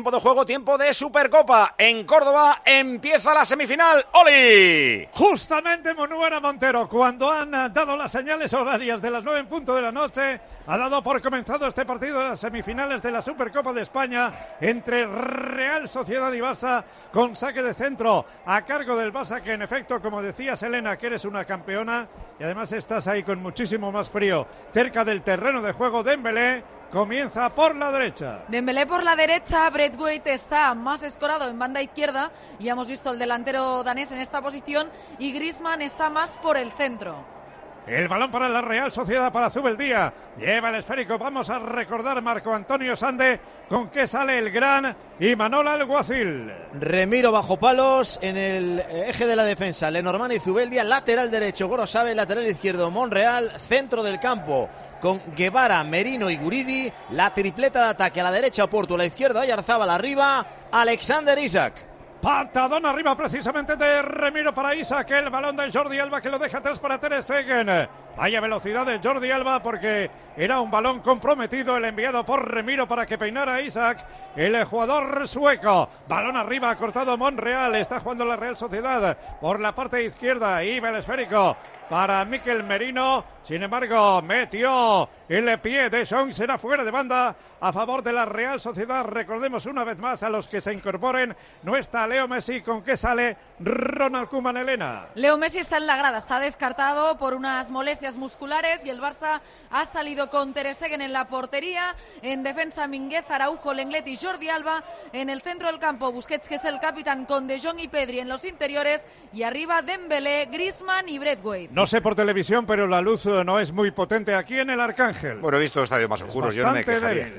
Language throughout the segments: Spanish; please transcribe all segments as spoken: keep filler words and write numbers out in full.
Tiempo de juego, tiempo de Supercopa. En Córdoba empieza la semifinal. ¡Oli! Justamente Munuera Montero, cuando han dado las señales horarias de las nueve en punto de la noche, ha dado por comenzado este partido de las semifinales de la Supercopa de España entre Real Sociedad y Barça, con saque de centro a cargo del Barça, que en efecto, como decías, Elena, que eres una campeona y además estás ahí con muchísimo más frío cerca del terreno de juego. Dembélé comienza por la derecha. Dembélé por la derecha, Braithwaite está más escorado en banda izquierda, y hemos visto el delantero danés en esta posición, y Griezmann está más por el centro. El balón para la Real Sociedad, para Zubeldía. Lleva el esférico. Vamos a recordar, Marco Antonio Sande, con qué sale el gran Imanol Alguacil. Remiro bajo palos en el eje de la defensa. Lenormand y Zubeldía, lateral derecho. Gorosabe, lateral izquierdo. Monreal, centro del campo, con Guevara, Merino y Guridi. La tripleta de ataque: a la derecha Porto, a la izquierda Oyarzábal, arriba Alexander Isak. Patadón arriba precisamente de Remiro para Isak. El balón de Jordi Alba, que lo deja atrás para Ter Stegen. Vaya velocidad de Jordi Alba, porque era un balón comprometido el enviado por Remiro para que peinara a Isak, el jugador sueco. Balón arriba, cortado Monreal. Está jugando la Real Sociedad por la parte izquierda. Iba el esférico para Mikel Merino. Sin embargo, metió el pie de Jong. Será fuera de banda a favor de la Real Sociedad. Recordemos una vez más a los que se incorporen. No está Leo Messi. ¿Con qué sale Ronald Koeman, Elena? Leo Messi está en la grada, está descartado por unas molestias musculares, y el Barça ha salido con Ter Stegen en la portería. En defensa, Minguez, Araujo, Lenglet y Jordi Alba. En el centro del campo, Busquets, que es el capitán, con De Jong y Pedri en los interiores. Y arriba, Dembélé, Griezmann y Braithwaite. No sé por televisión, pero la luz no es muy potente aquí en el Arcángel. Bueno, he visto estadios más oscuros, yo no me quejaría.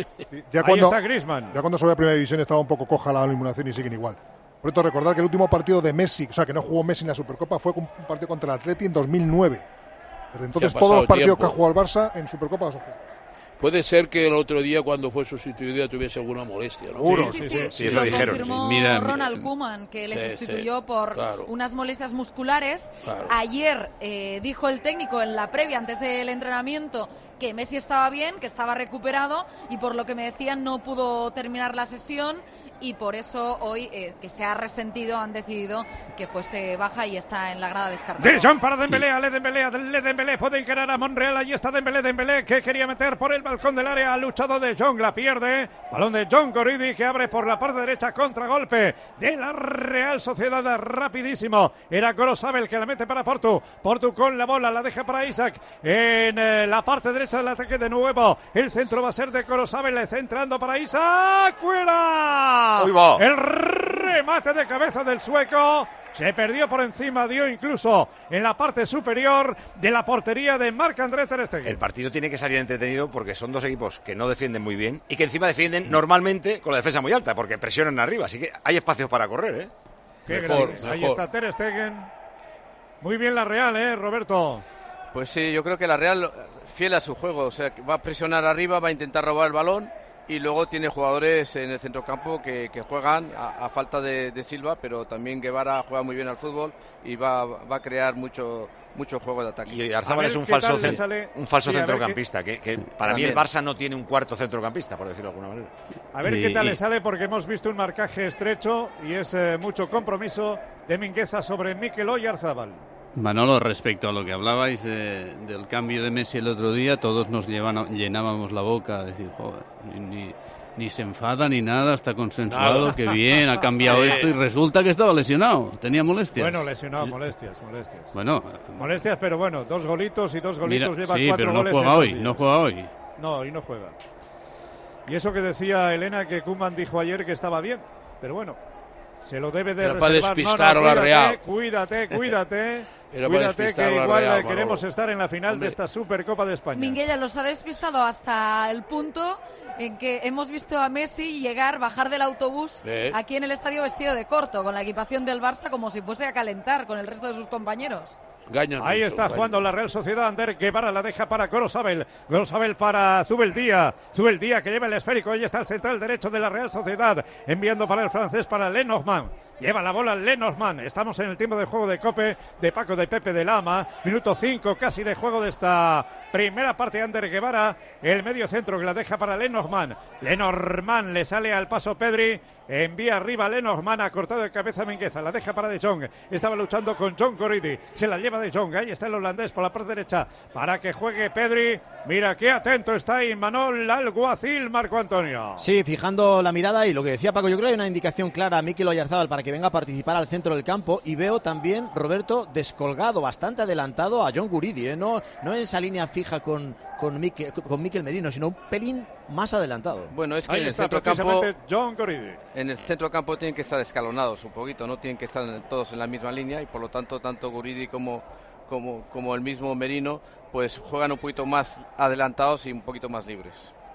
Ya cuando, Ahí está Griezmann. Ya cuando sube a Primera División estaba un poco coja la iluminación y siguen igual. Por esto, recordar que el último partido de Messi, o sea, que no jugó Messi en la Supercopa, fue un partido contra el Atleti en dos mil nueve. Desde entonces todos los partidos tiempo. que ha jugado el Barça en Supercopa los ha jugado. Puede ser que el otro día, cuando fue sustituido, tuviese alguna molestia, ¿no? Seguro, sí, sí, sí, sí, sí, sí, sí, lo eso dijeron. confirmó Sí. Mira, Ronald mira, Koeman, que le sí, sustituyó sí, por claro. unas molestias musculares. Claro. Ayer eh, dijo el técnico en la previa, antes del entrenamiento, que Messi estaba bien, que estaba recuperado, y por lo que me decían no pudo terminar la sesión, y por eso hoy, eh, que se ha resentido, han decidido que fuese baja y está en la grada descartada. De Jong para Dembélé, Ale Dembélé, Ale Dembélé, puede encarar a Monreal. Ahí está Dembélé, Dembélé, que quería meter por el balcón del área, ha luchado De Jong, la pierde. Balón de John Goridi, que abre por la parte derecha, contragolpe de la Real Sociedad, rapidísimo. Era Gorosabe el que la mete para Portu. Portu con la bola, la deja para Isak en eh, la parte derecha del ataque de nuevo. El centro va a ser de Gorosabe, le centrando para Isak, fuera. El remate de cabeza del sueco se perdió por encima, dio incluso en la parte superior de la portería de Marc-André Ter Stegen. El partido tiene que salir entretenido, porque son dos equipos que no defienden muy bien y que encima defienden normalmente con la defensa muy alta, porque presionan arriba, así que hay espacios para correr, ¿eh? Qué Mejor, grande. Ahí mejor. está Ter Stegen. Muy bien la Real, ¿eh, Roberto? Pues sí, yo creo que la Real, fiel a su juego, o sea, que va a presionar arriba, va a intentar robar el balón, y luego tiene jugadores en el centrocampo que, que juegan a, a falta de, de Silva, pero también Guevara juega muy bien al fútbol y va, va a crear mucho mucho juego de ataque. Y Arzábal es un falso, cent- sale... un falso sí, centrocampista, que, que para También. mí el Barça no tiene un cuarto centrocampista, por decirlo de alguna manera. A ver y, qué tal y... le sale, porque hemos visto un marcaje estrecho y es eh, mucho compromiso de Mingueza sobre Mikel Oyarzábal. Manolo, respecto a lo que hablabais de, del cambio de Messi el otro día, todos nos llevan, llenábamos la boca a decir, joder, ni, ni, ni se enfada ni nada, está consensuado, nada. que bien, ha cambiado Sí. esto, y resulta que estaba lesionado, tenía molestias. Bueno, lesionado, molestias, molestias. Bueno, molestias, pero bueno, dos golitos y dos golitos, mira, lleva sí, cuatro pero no goles. juega en hoy, dos días. no juega hoy. No, y no juega. Y eso que decía Elena, que Koeman dijo ayer que estaba bien, pero bueno, se lo debe de Era para reservar. despistar no, no, a la cuídate, Real. Cuídate, cuídate, Era para cuídate, despistar que a la igual Real, eh, queremos Manolo. estar en la final Hombre. de esta Supercopa de España. Minguella los ha despistado hasta el punto en que hemos visto a Messi llegar, bajar del autobús ¿Eh? aquí en el estadio vestido de corto, con la equipación del Barça, como si fuese a calentar con el resto de sus compañeros. Gañan Ahí mucho, está gañan. jugando la Real Sociedad. Ander Guevara la deja para Gorosabel. Gorosabel para Zubeldía. Zubeldía que lleva el esférico. Ahí está el central derecho de la Real Sociedad. Enviando para el francés, para Lenormand. Lleva la bola Lenormand. Estamos en el tiempo de juego de Cope de Paco de Pepe de Lama. Minuto cinco casi de juego de esta primera parte. Ander Guevara, el medio centro que la deja para Lenormand. Lenormand le sale al paso Pedri. Envía arriba Lenormand, ha cortado de cabeza Mingueza. La deja para De Jong. Estaba luchando con John Coridi. Se la lleva De Jong. Ahí está el holandés por la parte derecha para que juegue Pedri. Mira qué atento está Imanol Alguacil, Marco Antonio. Sí, fijando la mirada y lo que decía Paco, yo creo que hay una indicación clara a Mikel Oyarzabal para que venga a participar al centro del campo, y veo también, Roberto, descolgado, bastante adelantado a John Guridi, ¿eh? no, no en esa línea fija con, con, Mikel, con Mikel Merino, sino un pelín más adelantado. Bueno, es que Ahí en el está centro campo, John Guridi. en el centro campo tienen que estar escalonados un poquito, no tienen que estar todos en la misma línea, y por lo tanto tanto Guridi como como como el mismo Merino pues juegan un poquito más adelantados y un poquito más libres.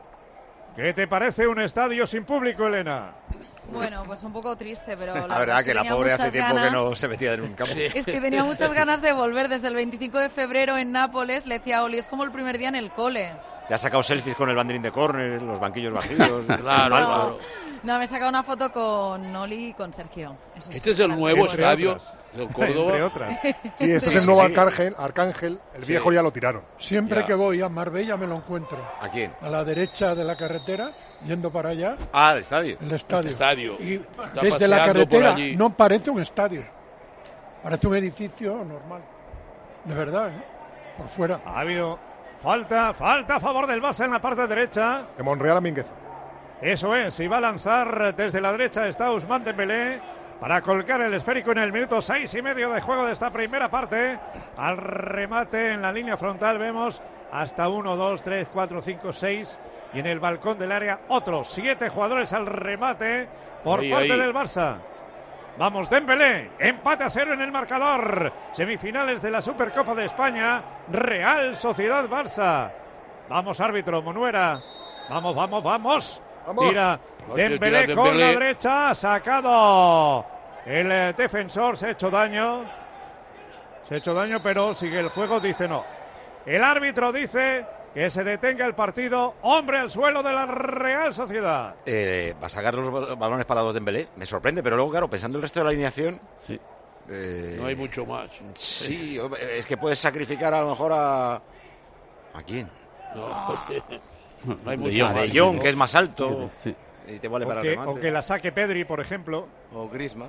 ¿Qué te parece un estadio sin público, Elena? Bueno, pues un poco triste, pero la, la verdad es que la pobre hace tiempo ganas. que no se metía en un campo. Sí. Es que tenía muchas ganas de volver desde el veinticinco de febrero en Nápoles. Le decía a Oli, es como el primer día en el cole. Te has sacado selfies con el banderín de córner, los banquillos vacíos. Claro, no, claro. No, me he sacado una foto con Oli y con Sergio. Eso Este sí, es el para nuevo mí. estadio otras. del Córdoba. Entre otras. Sí, este es el Sí, nuevo sí. Arcángel, Arcángel, el Sí. viejo ya lo tiraron. Siempre Ya. que voy a Marbella me lo encuentro. ¿A quién? A la derecha de la carretera, yendo para allá, Ah, el estadio. el estadio. Estadio. Y Está desde la paseando por carretera allí. no parece un estadio. Parece un edificio normal. De verdad, ¿eh? Por fuera. Ha habido falta, falta a favor del Barça en la parte derecha. De Monreal a Mingueza. Eso es, y va a lanzar desde la derecha está Ousmane Dembélé para colgar el esférico en el minuto seis y medio de juego de esta primera parte. Al remate en la línea frontal vemos hasta uno, dos, tres, cuatro, cinco, seis, y en el balcón del área otros siete jugadores al remate por Ahí, parte ahí. del Barça. Vamos, Dembélé, empate a cero en el marcador. Semifinales de la Supercopa de España, Real Sociedad Barça. Vamos, árbitro, Monuera. Vamos, vamos, vamos. Vamos. Tira Dembélé tira con Dembélé. la derecha, ha sacado el eh, defensor, se ha hecho daño. Se ha hecho daño, pero sigue el juego, dice no. El árbitro dice que se detenga el partido, hombre al suelo de la Real Sociedad. Eh, va a sacar los bal- balones parados de Dembélé. Me sorprende, pero luego, claro, pensando el resto de la alineación... Sí. eh, No hay mucho más. Sí, hombre, es que puedes sacrificar a lo mejor a... ¿A quién? No, no hay De mucho A más. De Jong, que es más alto. Sí. Y te vale O para que, el remate. o que la saque Pedri, por ejemplo. O Griezmann.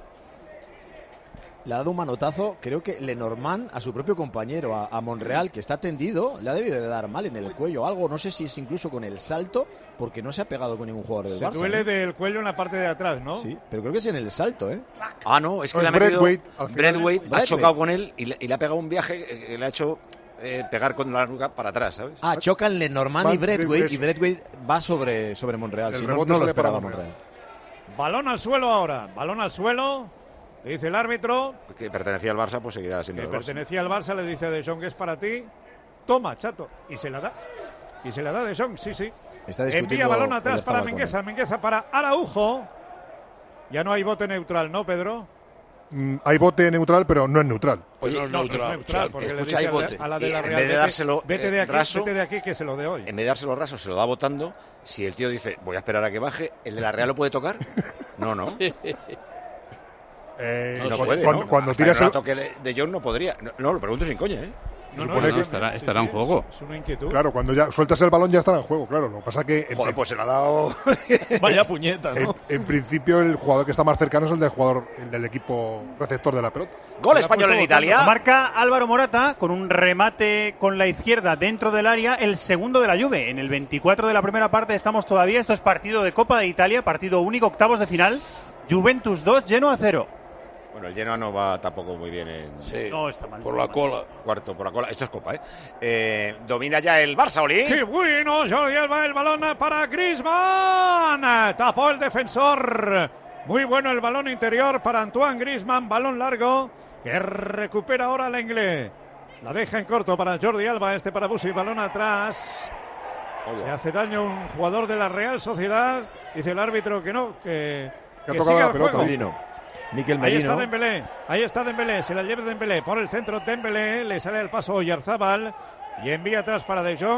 Le ha dado un manotazo, creo que Lenormand, a su propio compañero, a, a Monreal, que está tendido, le ha debido de dar mal en el cuello o algo, no sé si es incluso con el salto, porque no se ha pegado con ningún jugador del Se Barça. duele ¿eh? del cuello en la parte de atrás, ¿no? Sí, pero creo que es en el salto, ¿eh? Ah, no, es que No, le es ha metido... Braithwaite, al final. Braithwaite ha Braithwaite. chocado con él y le, y le ha pegado un viaje eh, que le ha hecho eh, pegar con la nuca para atrás, ¿sabes? Ah, chocan Lenormand y Van Braithwaite, Braithwaite. y Braithwaite va sobre, sobre Monreal. El Si no, rebote no lo sale para esperaba Monreal. Monreal. Balón al suelo ahora, balón al suelo. Le dice el árbitro, Que pertenecía al Barça, pues seguirá siendo que del Barça. pertenecía al Barça, le dice a De Jong que es para ti. Toma, chato. Y se la da. Y se la da De Jong, sí, sí. Está Envía discutiendo balón atrás para Oyarzabal con Mingueza, él. Mingueza para Araujo. Ya no hay bote neutral, ¿no, Pedro? Mm, hay bote neutral, pero no es neutral. Oye, No, No, no es neutral, neutral, o sea, porque le escucha, dice hay a la- bote. a la de Y la en Real, vez de vete- dárselo, vete de eh, aquí, raso, vete de aquí, que se lo de hoy. En vez de dárselo raso, se lo da botando. Si el tío dice, voy a esperar a que baje, ¿el de la Real lo puede tocar? No, no. Eh, No, No se sé. puede, cuando, ¿no? cuando Hasta tiras el el, rato que de, de Jong no podría. No, no, lo pregunto sin coña, ¿eh? No, no, supone no, que- no, estará- sí, estará sí, en juego. Es, es una inquietud. claro, cuando ya sueltas el balón ya estará en juego, claro. Lo que pasa que en, Joder, pues se lo ha dado. Vaya puñeta, en- ¿no? en principio el jugador que está más cercano es el del jugador, el del equipo receptor de la pelota. Gol Le ha español en puesto Italia. Marca Álvaro Morata con un remate con la izquierda dentro del área, el segundo de la Juve. En el veinticuatro de la primera parte estamos todavía. Esto es partido de Copa de Italia, partido único, octavos de final. Juventus dos, Genoa cero. Bueno, el Genoa no va tampoco muy bien en Sí, No, está mal. por está la mal. cola. cuarto por la cola. Esto es Copa, ¿eh? Eh, domina ya el Barça, Oli. ¡Qué bueno! Jordi Alba, el balón para Griezmann. Tapó el defensor. Muy bueno el balón interior para Antoine Griezmann. Balón largo que recupera ahora el inglés. La deja en corto para Jordi Alba. Este para Busi. Balón atrás. Se hace daño un jugador de la Real Sociedad. Dice el árbitro que no, que, Que ha que tocado siga la el pelota, juego. Merino. Mikel Ahí está Merino. Dembélé, ahí está Dembélé, se la lleva Dembélé por el centro Dembélé, le sale al paso Oyarzabal y envía atrás para De Jong,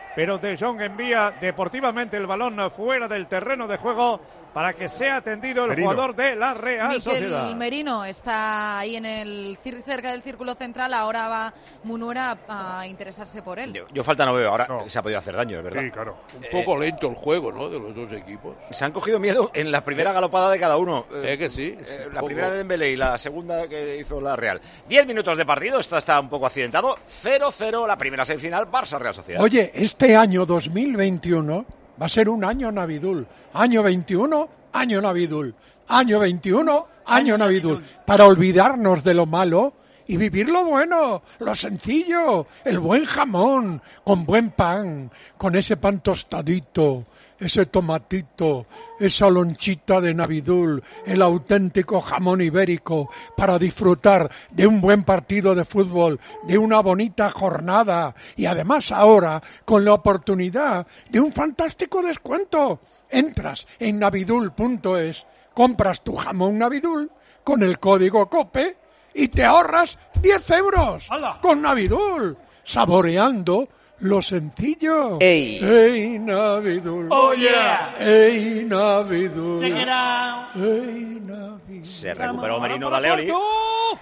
pero De Jong envía deportivamente el balón fuera del terreno de juego para que sea atendido el Merino. jugador de la Real Miquel Sociedad. Merino está ahí en el cerca del círculo central, ahora va Munuera a interesarse por él. Yo, yo falta no veo, ahora no. se ha podido hacer daño, es verdad. Sí, claro. Un poco eh, lento el juego, ¿no?, de los dos equipos. Se han cogido miedo en la primera galopada de cada uno. Eh, que sí. Eh, la primera de Dembélé y la segunda que hizo la Real. Diez minutos de partido, esto está un poco accidentado. cero cero la primera semifinal, Barça-Real Sociedad. Oye, este año dos mil veintiuno va a ser un año Navidul. Año veintiuno, año Navidul. Año veintiuno, año Navidul. Para olvidarnos de lo malo y vivir lo bueno, lo sencillo, el buen jamón, con buen pan, con ese pan tostadito, ese tomatito, esa lonchita de Navidul, el auténtico jamón ibérico, para disfrutar de un buen partido de fútbol, de una bonita jornada y además ahora con la oportunidad de un fantástico descuento. Entras en navidul punto es, compras tu jamón Navidul con el código COPE y te ahorras diez euros. ¡Hala! Con Navidul, saboreando lo sencillo. Ey. Ey, Navidul. Oh, yeah. Ey, Navidul. Check it out. Ey, Navidul. Se recuperó Merino de Leoli. ¡Portu!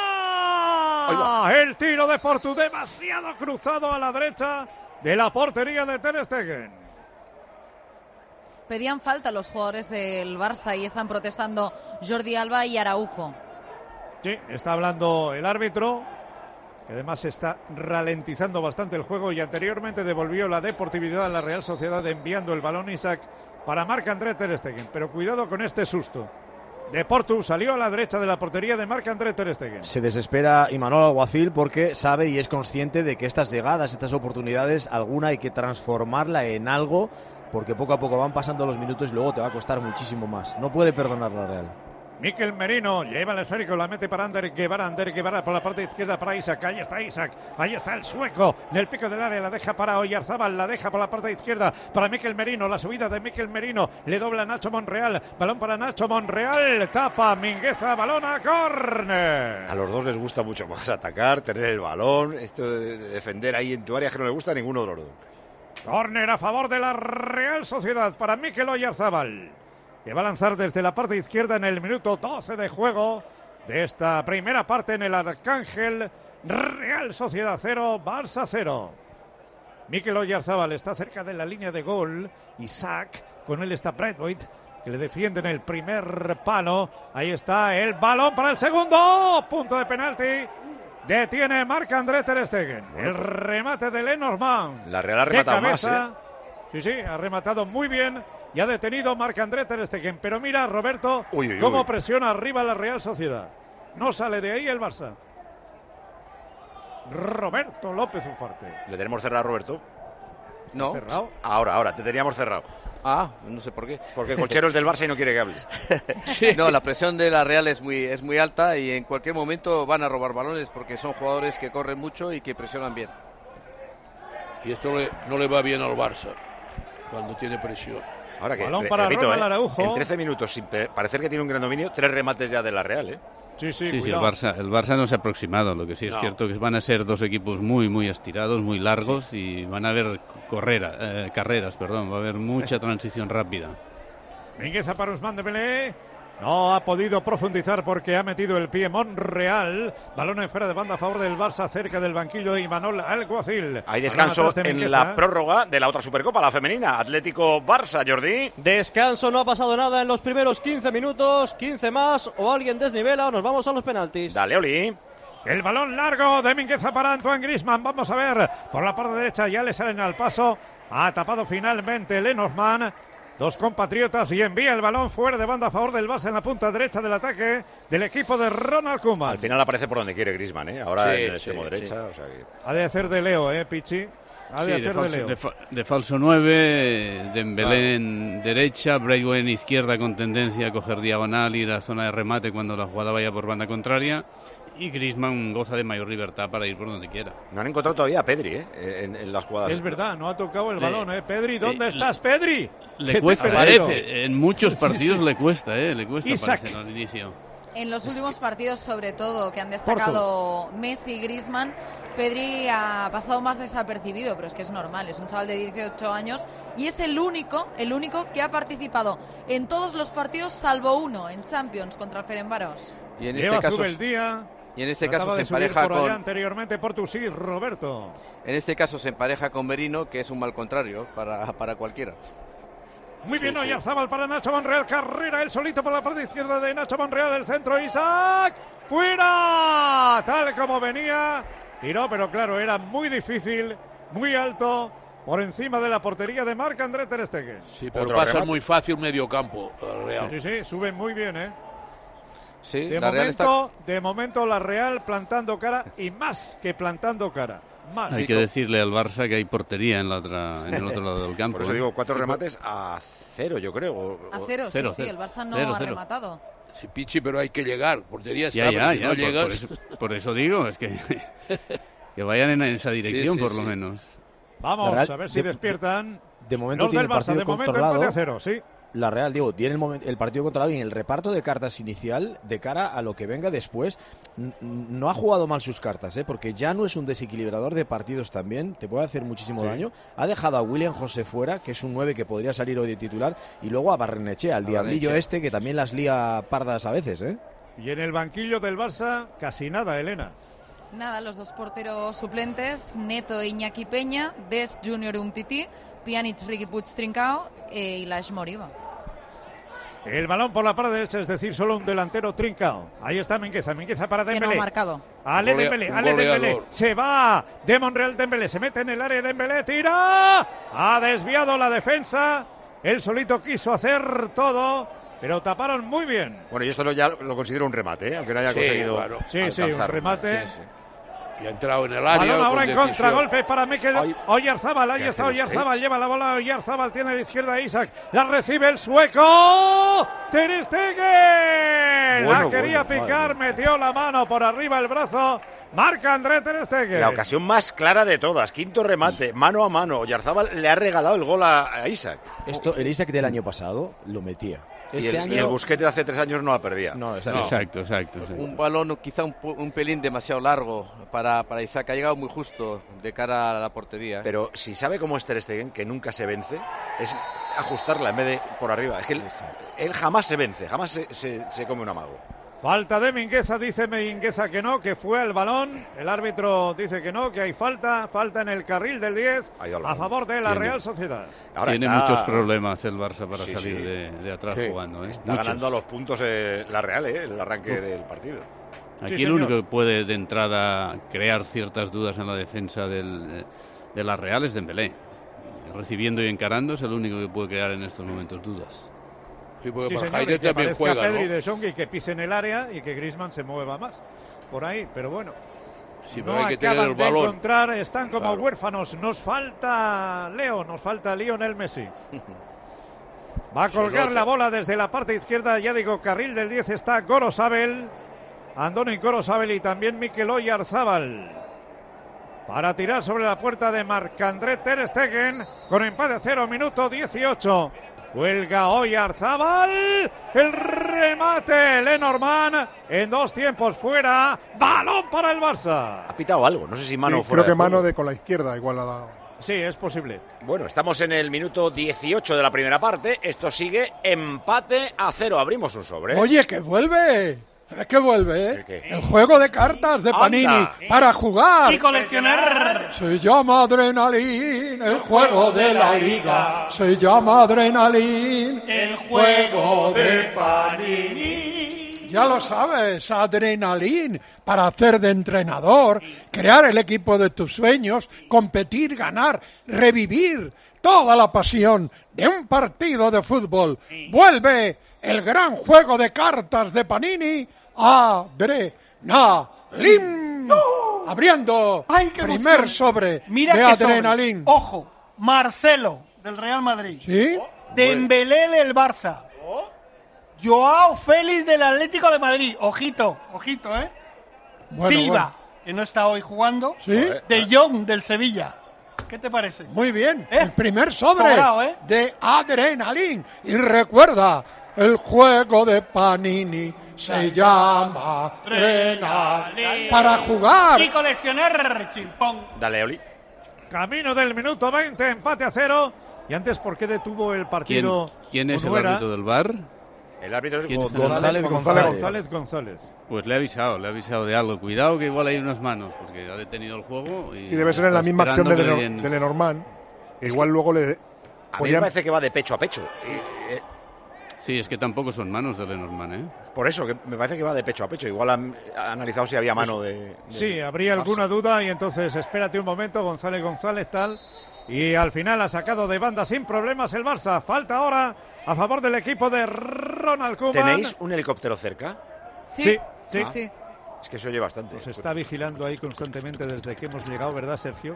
¡Fuera! El tiro de Portu demasiado cruzado a la derecha de la portería de Ter Stegen. Pedían falta los jugadores del Barça y están protestando Jordi Alba y Araujo. Sí, está hablando el árbitro, que además está ralentizando bastante el juego y anteriormente devolvió la deportividad a la Real Sociedad enviando el balón Isaac para Marc-André Ter Stegen. Pero cuidado con este susto. De Portu salió a la derecha de la portería de Marc-André Ter Stegen. Se desespera Imanol Alguacil porque sabe y es consciente de que estas llegadas, estas oportunidades, alguna hay que transformarla en algo, porque poco a poco van pasando los minutos y luego te va a costar muchísimo más. No puede perdonar la Real. Miquel Merino lleva el esférico, la mete para Ander Guevara, Ander Guevara por la parte izquierda para Isaac, ahí está Isaac, ahí está el sueco, en el pico del área, la deja para Oyarzábal, la deja por la parte izquierda para Miquel Merino, la subida de Miquel Merino, le dobla Nacho Monreal, balón para Nacho Monreal, tapa Mingueza, balón a córner. A los dos les gusta mucho más atacar, tener el balón, esto de defender ahí en tu área que no le gusta a ninguno de los dos. Córner a favor de la Real Sociedad para Mikel Oyarzábal, que va a lanzar desde la parte izquierda en el minuto doce de juego de esta primera parte en el Arcángel. Real Sociedad cero, Barça cero. Mikel Oyarzábal está cerca de la línea de gol. Isaac, con él está Braithwaite, que le defiende en el primer palo. Ahí está el balón para el segundo. Punto de penalti. Detiene Marc-André Ter Stegen. El remate de Lenormand. La Real ha rematado más, ¿eh? Sí, sí, ha rematado muy bien y ha detenido Marc-André Ter Stegen. Pero mira, Roberto, uy, uy, cómo uy. presiona arriba la Real Sociedad. No sale de ahí el Barça. Roberto López Ufarte. ¿Le tenemos cerrado a Roberto? No. ¿Cerrado? Ahora, ahora, te teníamos cerrado. Ah, no sé por qué. Porque Colchero es del Barça y no quiere que hables. No, la presión de la Real es muy, es muy alta y en cualquier momento van a robar balones porque son jugadores que corren mucho y que presionan bien. Y esto le, no le va bien al Barça cuando tiene presión. Ahora que, balón re, para repito, Ronald eh, Araujo. en trece minutos, sin parecer que tiene un gran dominio, tres remates ya de la Real, ¿eh? Sí, sí, Sí, sí, el cuidado. Barça, el Barça no se ha aproximado. Lo que sí es No. cierto que van a ser dos equipos muy, muy estirados, muy largos y van a haber correra, eh, carreras, perdón. Va a haber mucha transición rápida. Mingueza para Ousmane Dembélé. No ha podido profundizar porque ha metido el pie Monreal. Balón en fuera de banda a favor del Barça, cerca del banquillo de Imanol Alguacil. Hay descanso Balón atrás de en Mingueza. la prórroga de la otra Supercopa, la femenina. Atlético-Barça, Jordi. Descanso, no ha pasado nada en los primeros quince minutos, quince más, o alguien desnivela o nos vamos a los penaltis. Dale, Oli. El balón largo de Mingueza para Antoine Griezmann. Vamos a ver, por la parte derecha ya le salen al paso. Ha tapado finalmente Lenormand. Dos compatriotas y envía el balón fuera de banda a favor del Barça en la punta derecha del ataque del equipo de Ronald Koeman. Al final aparece por donde quiere Griezmann, ¿eh? Ahora Sí, en el sí, extremo sí. derecha. O sea que... Ha de hacer de Leo, ¿eh, Pichi? Ha de Sí, hacer de, de, falso, Leo. de, fa- de falso nueve, Dembélé en derecha, Braithwaite en izquierda con tendencia a coger diagonal y la zona de remate cuando la jugada vaya por banda contraria. Y Griezmann goza de mayor libertad para ir por donde quiera. No han encontrado todavía a Pedri, ¿eh? En, en las jugadas. Es verdad, no ha tocado el Le- balón, ¿eh? Pedri, ¿dónde le- estás, Pedri? ¿Qué Le te cuesta, has perdido? parece. En muchos Sí, partidos sí. le cuesta, ¿eh? Le cuesta Isaac. aparecer al inicio. En los últimos partidos, sobre todo, que han destacado Messi y Griezmann, Pedri ha pasado más desapercibido, pero es que es normal, es un chaval de dieciocho años y es el único, el único que ha participado en todos los partidos salvo uno, en Champions contra el Ferencváros. Y en este Lleva caso el día. Y en este caso se empareja por con anteriormente por tu sí, Roberto. En este caso se empareja con Merino, que es un mal contrario para, para cualquiera. Muy bien, sí, sí. Oyarzábal para Nacho Monreal, carrera él solito por la parte izquierda de Nacho Monreal, el centro Isaac, fuera, tal como venía, tiró, pero claro, era muy difícil, muy alto, por encima de la portería de Marc-André ter Stegen. Sí, pero pasa remate. Muy fácil medio campo, Real. Sí, sí, sube muy bien, ¿eh? Sí, de, la momento, Real está... de momento la Real plantando cara y más que plantando cara. Más. Hay que decirle al Barça que hay portería en, la otra, en el otro lado del campo. Por eso digo, cuatro remates a cero, yo creo. O, a cero, sí, cero, sí, cero. el Barça no cero, ha cero. rematado. Sí, Pichi, pero hay que llegar. Portería está, ya, ya, si ya, no por, llegas... por, eso, por eso digo, es que, que vayan en esa dirección, sí, sí, por lo sí. menos. Vamos Real, a ver si de, despiertan. De momento los tiene del Barça, el partido de momento controlado. empate a cero, sí. La Real, digo, tiene el, moment, el partido controlado y en el reparto de cartas inicial de cara a lo que venga después n- no ha jugado mal sus cartas, ¿eh? Porque ya no es un desequilibrador de partidos también, te puede hacer muchísimo sí. daño. Ha dejado a William José fuera, que es un nueve que podría salir hoy de titular, y luego a Barrenechea, al diablillo este que también las lía pardas a veces, ¿eh? Y en el banquillo del Barça casi nada, Elena. Nada, los dos porteros suplentes, Neto e Iñaki Peña, Dest Junior Umtiti, Pjanic, Riqui Puig Trincao e Ilaix Moriba. El balón por la parte derecha, es decir, solo un delantero Trincao. Ahí está Mingueza, Mingueza para Dembélé. Que no ha marcado. Ale Golea, Dembélé, Ale Dembélé. Se va de Monreal Dembélé, se mete en el área de Dembélé, tira. Ha desviado la defensa. Él solito quiso hacer todo, pero taparon muy bien. Bueno, y esto lo, ya lo considero un remate, ¿eh? Aunque no haya sí, conseguido claro. Sí, sí, un remate. Sí, sí. Y ha entrado en el área. Balón ahora en decisión. contragolpe para Mikel Oyarzábal. Ahí está Oyarzábal, lleva la bola Oyarzábal, tiene a la izquierda a Isaac. La recibe el sueco. Ter Stegen. Bueno, la quería bueno, picar, madre. metió la mano por arriba el brazo. Marc-André ter Stegen. La ocasión más clara de todas. Quinto remate, mano a mano. Oyarzábal le ha regalado el gol a, a Isaac. Esto, el Isaac del año pasado lo metía. Este y, el, año... y el Busquets de hace tres años no la perdía. No, exacto, no. exacto, exacto, exacto. Un balón quizá un, un pelín demasiado largo para, para Isaac. Ha llegado muy justo de cara a la portería. Pero si sabe cómo es Ter Stegen, que nunca se vence, es ajustarla en vez de por arriba. Es que él, él jamás se vence, jamás se, se, se come un amago. Falta de Mingueza, dice Mingueza que no, que fue al balón. El árbitro dice que no, que hay falta, falta en el carril del diez a favor de la tiene, Real Sociedad. Ahora tiene está... muchos problemas el Barça para sí, salir sí. De, de atrás sí. jugando. ¿eh? Está muchos. ganando a los puntos eh, la Real, eh, el arranque Uf. del partido. Aquí sí, el señor. único que puede de entrada crear ciertas dudas en la defensa del, de la Real es Dembélé. Recibiendo y encarando es el único que puede crear en estos momentos dudas. Sí, porque sí, para señor, que también juega, Pedri ¿no? de Jong y que pise en el área y que Griezmann se mueva más por ahí, pero bueno. Sí, pero no hay que acaban tener el de balón. encontrar, están como Claro. huérfanos. Nos falta Leo, nos falta Lionel Messi. Va a colgar la bola desde la parte izquierda, ya digo, carril del diez está Gorosabel, Andoni Gorosabel y también Mikel Oyarzábal. Para tirar sobre la puerta de Marc-André ter Stegen, con empate a cero, minuto dieciocho. Cuelga Oyarzábal, el remate Lenormand en dos tiempos fuera, balón para el Barça. Ha pitado algo, no sé si mano sí, o fuera creo que de mano juego. de con la izquierda igual ha dado. Sí, es posible. Bueno, estamos en el minuto dieciocho de la primera parte, esto sigue empate a cero, abrimos un sobre. Oye, que vuelve. ¿Pero que vuelve? ¿El qué? El juego de cartas de Panini ¡Anda! para jugar. Y coleccionar. Se llama Adrenalin, el juego de la liga. Se llama Adrenalin, El juego de Panini. ya lo sabes, Adrenalin, para hacer de entrenador, crear el equipo de tus sueños, competir, ganar, revivir toda la pasión de un partido de fútbol. Vuelve el gran juego de cartas de Panini, Adrenalin. Abriendo ¡Ay, qué primer emoción! sobre Mira de qué sobre. Adrenalin. Ojo, Marcelo del Real Madrid. ¿Sí? Dembélé del Barça. Joao Félix del Atlético de Madrid. Ojito, ojito, ¿eh? Bueno, Silva, bueno. que no está hoy jugando. ¿Sí? De Jong del Sevilla. ¿Qué te parece? Muy bien, ¿Eh? el primer sobre Sobrao, ¿eh? de Adrenalin. Y recuerda, el juego de Panini se llama adrenalina. Para jugar. Y coleccionar chimpón. Dale, Oli. Camino del minuto veinte, empate a cero. Y antes, ¿por qué detuvo el partido? ¿Quién, ¿quién es Unuera? el árbitro del V A R? El árbitro es González González, González, González. González González. Pues le ha avisado, le ha avisado de algo. Cuidado que igual hay unas manos, porque ha detenido el juego. Y, Y debe ser en la misma acción de, esperando que Lenor- le den- de Lenormand. Es Igual que- luego le... A mí me podían- parece que va de pecho a pecho. Y, eh, Sí, es que tampoco son manos de Lenormand, ¿eh? por eso, que me parece que va de pecho a pecho. Igual han ha analizado si había mano de... de- Sí, habría Barça. alguna duda y entonces espérate un momento, González González tal. Y al final ha sacado de banda sin problemas el Barça. Falta ahora a favor del equipo de Ronald Koeman. ¿Tenéis un helicóptero cerca? Sí, Sí, sí. sí, sí. Es que se oye bastante. Nos está vigilando ahí constantemente desde que hemos llegado, ¿verdad, Sergio?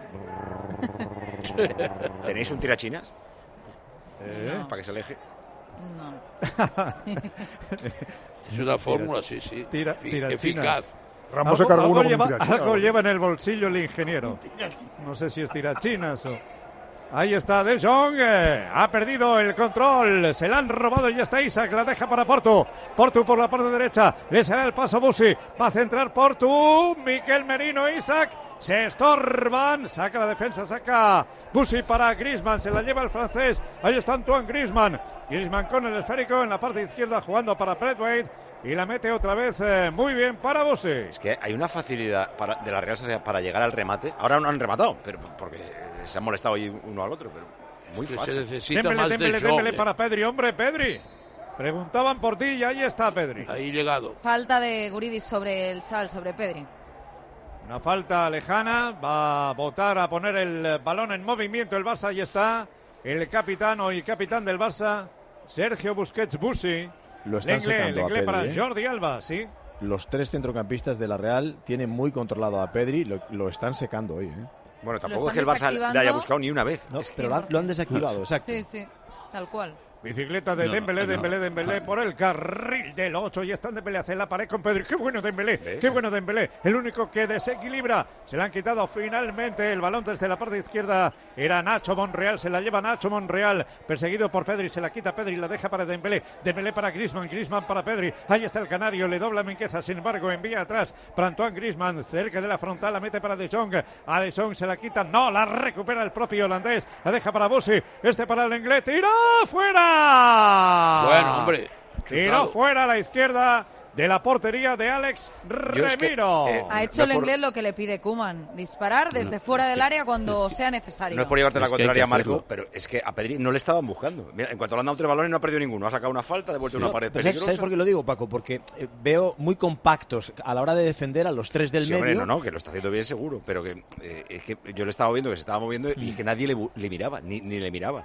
¿Tenéis un tirachinas? Eh, Para que se aleje. No. Es una fórmula, sí, sí. Tira, Efi- tirachinas. eficaz. Ramos se Algo- cargó algo uno con un lleva, tirachinas. algo lleva en el bolsillo el ingeniero. No sé si es tirachinas o... Ahí está De Jong, eh, ha perdido el control, se la han robado y ya está Isaac, la deja para Portu. Portu por la parte derecha, le será el paso Busi, va a centrar Portu, Miquel Merino, Isaac, se estorban, saca la defensa, saca Busi para Griezmann, se la lleva el francés, ahí está Antoine Griezmann, Griezmann con el esférico en la parte izquierda jugando para Braithwaite y la mete otra vez eh, muy bien para Busi. Es que hay una facilidad para- de la Real Sociedad para llegar al remate. Ahora no han rematado, pero porque se han molestado ahí uno al otro, pero muy Que se fácil. necesita Dembélé, más Dembélé, de Jong, Dembélé eh. para Pedri, hombre, Pedri. Preguntaban por ti y ahí está Pedri. Ahí llegado. Falta de Guridis sobre el chaval, sobre Pedri. Una falta lejana, va a votar a poner el balón en movimiento el Barça, ahí está el capitán hoy capitán del Barça, Sergio Busquets Busi. Lo están Lenglet, secando a Lenglet Pedri, para ¿eh? Jordi Alba, sí. Los tres centrocampistas de la Real tienen muy controlado a Pedri, lo, lo están secando hoy. ¿eh? Bueno, Lo tampoco es que el están Barça le haya desactivando. buscado ni una vez. No, Es que- pero lo han, lo han desactivado, exacto. Sí, sí, tal cual. Bicicleta de No, Dembélé, no. Dembélé, Dembélé por el carril del ocho y están Dembélé hace la pared con Pedri. ¡Qué bueno Dembélé! ¿Ves? ¡Qué bueno Dembélé! El único que desequilibra. Se le han quitado finalmente el balón desde la parte izquierda. Era Nacho Monreal, se la lleva Nacho Monreal, perseguido por Pedri. Se la quita Pedri, la deja para Dembélé. Dembélé para Griezmann, Griezmann para Pedri. Ahí está el canario, le dobla Mingueza, sin embargo envía atrás para Antoine Griezmann, cerca de la frontal, la mete para De Jong. A De Jong se la quita, no, la recupera el propio holandés. La deja para Busi, este para el inglés, ¡tira fuera! Bueno, hombre. Tiró chutado. fuera a la izquierda de la portería de Alex Yo es que, Remiro. eh, Ha hecho no el por- inglés lo que le pide Koeman, disparar desde fuera del área cuando sea necesario. No es por llevarte la Es que hay que contraria, Marco, hacerlo. pero es que a Pedri no le estaban buscando. Mira, en cuanto le han dado tres balones no ha perdido ninguno. Ha sacado una falta, ha devuelto una pared Pero ¿sabes, peligrosa. ¿Sabes por qué lo digo, Paco? Porque eh, veo muy compactos a la hora de defender a los tres del Sí, medio. hombre, no, no, que lo está haciendo bien seguro, pero que eh, es que yo le estaba viendo que se estaba moviendo y que nadie le, bu- le miraba, ni, ni le miraba.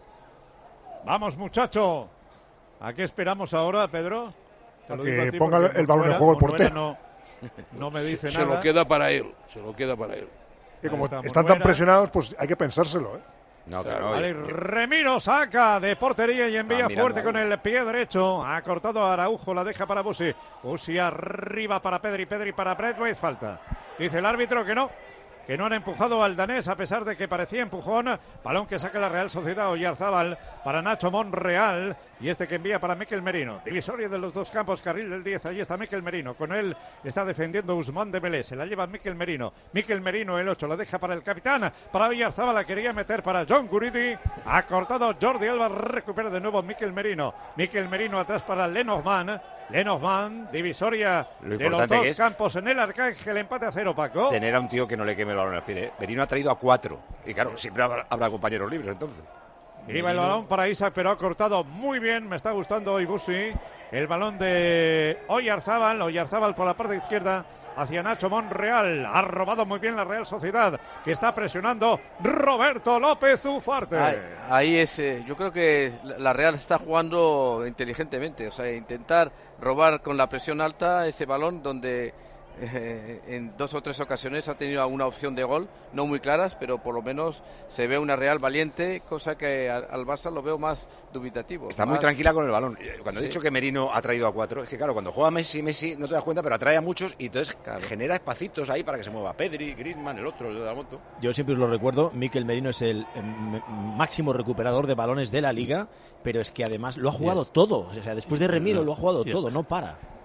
Vamos, muchacho. ¿A qué esperamos ahora, Pedro? Te A lo que digo a ti ponga porque el balón en Monuera- juego el Monuera portero. No, no me dice Se nada. lo queda para él. Se lo queda para él. Y como Ahí está, están tan Monuera. presionados, pues hay que pensárselo, ¿eh? No, claro. Vale, oye, Remiro saca de portería y envía Ah, mirando fuerte ahí. con el pie derecho. Ha cortado a Araujo, la deja para Busi. Busi arriba para Pedri, Pedri para Braithwaite, falta. Dice el árbitro que no, que no han empujado al danés a pesar de que parecía empujón. Balón que saca la Real Sociedad, Oyarzábal para Nacho Monreal y este que envía para Miquel Merino. Divisoria de los dos campos, carril del diez, ahí está Miquel Merino. Con él está defendiendo Usman Dembélé, se la lleva Miquel Merino. Miquel Merino el ocho, la deja para el capitán, para Oyarzábal, la quería meter para John Guridi. Ha cortado Jordi Alba, recupera de nuevo Miquel Merino. Miquel Merino atrás para Lenormand. Lenormand, divisoria Lo de los importante dos que es campos en el Arcángel, empate a cero, Paco. tener a un tío que no le queme el balón al pie. ¿eh? Merino ha traído a cuatro. Y claro, siempre habrá, habrá compañeros libres entonces. Iba el balón para Isaac, pero ha cortado muy bien. Me está gustando hoy Busi. El balón de Oyarzábal. Oyarzábal por la parte izquierda hacia Nacho Monreal. Ha robado muy bien la Real Sociedad, que está presionando Roberto López Ufarte. Ahí, ahí es, eh, yo creo que la la Real está jugando inteligentemente, o sea, intentar robar con la presión alta ese balón donde eh, en dos o tres ocasiones ha tenido alguna opción de gol, no muy claras, pero por lo menos se ve una Real valiente, cosa que al, al Barça lo veo más dubitativo. Está más- muy tranquila con el balón. Cuando he Sí. dicho que Merino ha traído a cuatro, es que claro, cuando juega Messi, Messi no te das cuenta, pero atrae a muchos y entonces genera espacitos ahí para que se mueva Pedri, Griezmann, el otro, el de la moto. Yo siempre os lo recuerdo, Miquel Merino es el eh, m- máximo recuperador de balones de la liga, pero es que además lo ha jugado Yes. todo. O sea, después de Remiro No, lo ha jugado yeah. todo, no para.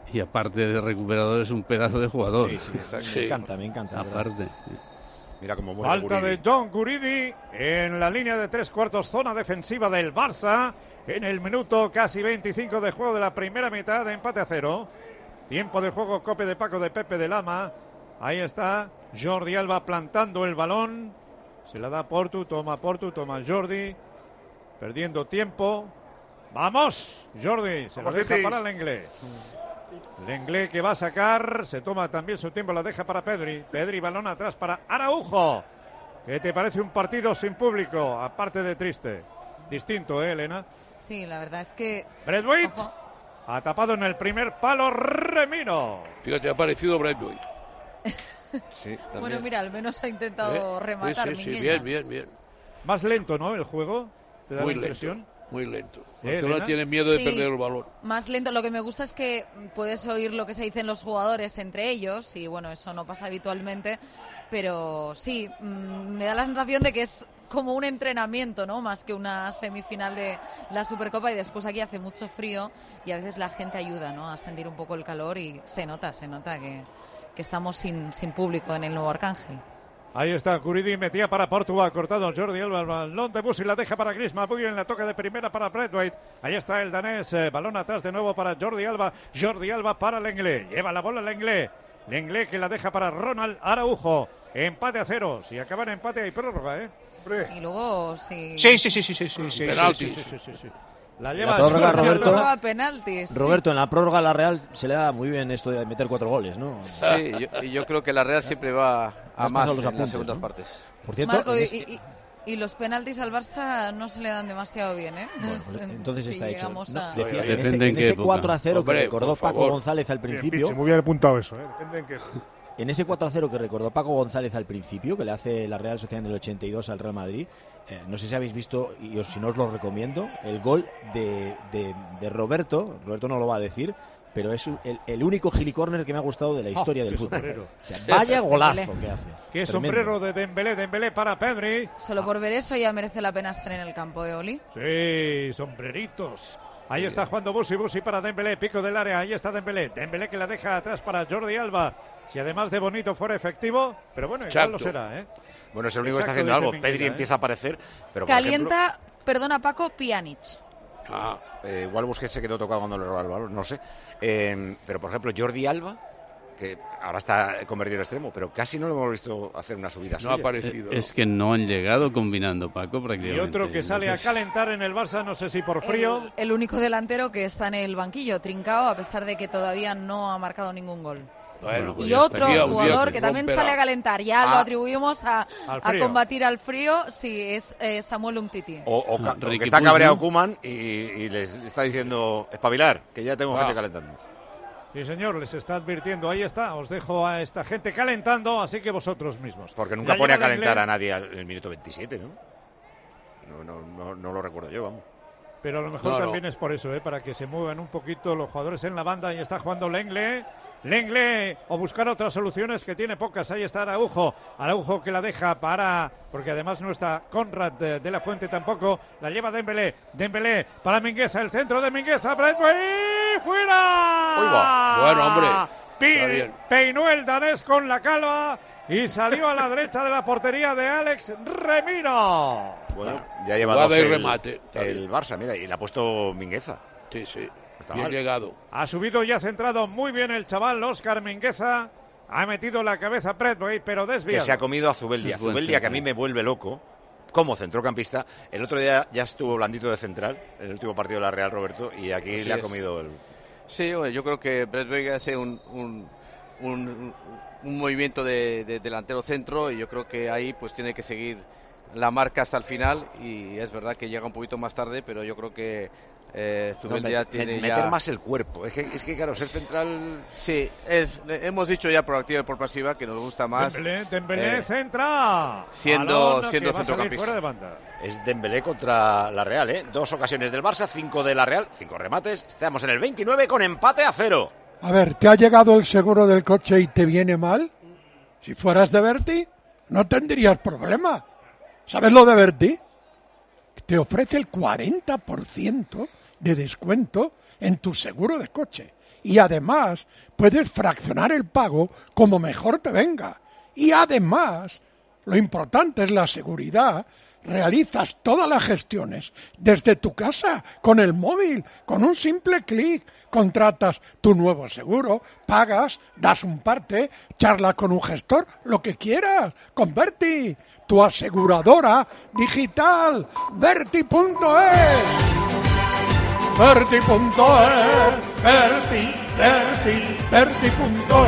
Y aparte de recuperador es un pedazo de jugador. Sí, sí, sí. Me encanta, me encanta. Aparte. Mira cómo muere Falta Guridi. de John Guridi en la línea de tres cuartos, zona defensiva del Barça. En el minuto casi veinticinco de juego de la primera mitad, de empate a cero. Tiempo de juego, cope de Paco de Pepe de Lama. Ahí está Jordi Alba plantando el balón. Se la da Portu, toma Portu, toma Jordi. Perdiendo tiempo. ¡Vamos! Jordi, se lo deja para Lenglet. Lenglet que va a sacar, se toma también su tiempo, la deja para Pedri. Pedri, balón atrás para Araujo. ¿Qué te parece un partido sin público? Aparte de triste. Distinto, ¿eh, Elena? Sí, la verdad es que... Braithwaite ha tapado en el primer palo Remiro. Fíjate, ha aparecido Braithwaite. Sí, bueno, mira, al menos ha intentado ¿Eh? rematar. Sí, sí, sí, Minguella. bien, bien, bien. Más lento, ¿no? El juego. ¿Te da Muy la impresión? lento, muy lento. ¿Eh, Barcelona Elena? tiene miedo de Sí. perder el balón. Más lento. Lo que me gusta es que puedes oír lo que se dicen los jugadores entre ellos y bueno, eso no pasa habitualmente, pero sí, mmm, me da la sensación de que es como un entrenamiento, ¿no? Más que una semifinal de la Supercopa y después aquí hace mucho frío y a veces la gente ayuda, ¿no? A sentir un poco el calor y se nota, se nota que, que estamos sin, sin público en el Nuevo Arcángel. Ahí está, Guridi metía para Portugal, cortado Jordi Alba, el balón de Busi la deja para Griezmann, muy bien la toca de primera para Braithwaite. Ahí está el danés, eh, balón atrás de nuevo para Jordi Alba, Jordi Alba para Lenglet, lleva la bola Lenglet, Lenglet que la deja para Ronald Araujo, empate a cero, si acaba en empate hay prórroga, ¿eh? Y luego sí. Sí, sí, sí, sí, sí, sí, sí, Penaltis. Sí, sí, sí, sí. La La lleva prórroga, Jordi Roberto. Alba. A penaltis. sí. Roberto, en la prórroga a la Real se le da muy bien esto de meter cuatro goles, ¿no? Sí, yo, y yo creo que la Real siempre va a Has más pasado en los las apuntes, segundas ¿no? partes. Por cierto, Marco, en y, este- y- y los penaltis al Barça no se le dan demasiado bien, ¿eh? Bueno, pues entonces Si está hecho. llegamos No, a- decía, en Depende ese, en en qué ese época. cuatro a cero Hombre, que recordó por Paco favor. González al Bien, principio, Pichi, muy bien apuntado eso, ¿eh? Depende en qué. en ese cuatro a cero que recordó Paco González al principio, que le hace la Real Sociedad en el ochenta y dos al Real Madrid, eh, no sé si habéis visto, y os- si no os lo recomiendo, el gol de, de, de Roberto, Roberto no lo va a decir, pero es el, el único gilicorner que me ha gustado de la historia del qué fútbol. sombrero. O sea, vaya golazo Dembélé. que hace. Qué Tremendo. sombrero de Dembélé, Dembélé para Pedri. Solo por ver eso ya merece la pena estar en el campo, ¿eh, Oli? Sí, sombreritos. Ahí está jugando Busi, Busi para Dembélé, pico del área, ahí está Dembélé, Dembélé que la deja atrás para Jordi Alba. Si además de bonito fuera efectivo, pero bueno, igual Exacto. lo será, ¿eh? Bueno, es el único que está Exacto, haciendo dice algo. Minguella, Pedri ¿eh? empieza a aparecer, pero por Calienta, perdona Paco, Pjanic. Ah, ejemplo, eh, igual Busquets se quedó tocado cuando le robó el balón, no sé. Eh, pero por ejemplo, Jordi Alba, que ahora está convertido en extremo, pero casi no lo hemos visto hacer una subida no suya. ha aparecido. Es que no han llegado combinando, Paco, Y prácticamente. otro que sale a Entonces, calentar en el Barça, no sé si por frío. El, el único delantero que está en el banquillo, Trincao, a pesar de que todavía no ha marcado ningún gol. Bueno, pues Y ya otro está. Un día- un día jugador que que también romperá. sale a calentar, ya lo Ah. atribuimos a, Al a frío. combatir al frío, sí, es eh, Samuel Umtiti. O, o ca- Ah, o Ricky que está Puig, cabreado ¿no? Koeman y, y les está diciendo espabilar, que ya tengo Ah. gente calentando. Sí, señor, les está advirtiendo. Ahí está, os dejo a esta gente calentando, así que vosotros mismos. Porque nunca La pone a lleva calentar Lenglet, a nadie al- en el minuto veintisiete, ¿no? No, no, no, no lo recuerdo yo, vamos. Pero a lo mejor No, no. también es por eso, ¿eh? Para que se muevan un poquito los jugadores en la banda. Y está jugando Lenglet. Lenglet, o buscar otras soluciones que tiene pocas. Ahí está Araujo. Araujo que la deja para... Porque además no está Conrad de, de la Fuente tampoco. La lleva Dembélé. Dembélé para Mingueza. El centro de Mingueza. Braithwaite. ¡Fuera! Uy, va. Bueno, hombre, Pi- está bien. Peinó el danés con la calva. Y salió a la derecha de la portería de Alex Remiro. Bueno, ya lleva Jugada dos y el, remate, está el bien. Barça, mira, y le ha puesto Mingueza. Sí, sí. Está Bien mal. llegado. Ha subido y ha centrado muy bien el chaval Óscar Mingueza. Ha metido la cabeza a Braithwaite, pero Que desviado. se ha comido a Zubeldia. Es buen Zubeldia, que a mí centro. me vuelve loco, como centrocampista. El otro día ya estuvo blandito de central, en el último partido de la Real, Roberto, y aquí Así le ha es. comido el... Sí, hombre, yo creo que Braithwaite hace un, un, un, un movimiento de, de delantero centro y yo creo que ahí pues tiene que seguir la marca hasta el final y es verdad que llega un poquito más tarde, pero yo creo que eh, No, Zubeldia me- tiene me- ya... meter más el cuerpo. Es que, es que claro, ser central... Sí, es, hemos dicho ya por activa y por pasiva que nos gusta más Dembélé, Dembélé eh, centra. siendo- Balón siendo que va a salir centrocampista. fuera de banda. Es Dembélé contra la Real, ¿eh? Dos ocasiones del Barça, cinco de la Real, cinco remates. Estamos en el veintinueve con empate a cero. A ver, ¿te ha llegado el seguro del coche y te viene mal? Si fueras de Berti, no tendrías problema. ¿Sabes lo de Berti? Te ofrece el cuarenta por ciento de descuento en tu seguro de coche. Y además puedes fraccionar el pago como mejor te venga. Y además, lo importante es la seguridad. Realizas todas las gestiones desde tu casa, con el móvil, con un simple clic. Contratas tu nuevo seguro, pagas, das un parte, charlas con un gestor, lo que quieras. Con Verti, tu aseguradora digital. Verti punto es. Verti punto es. Verti, Verti, Verti punto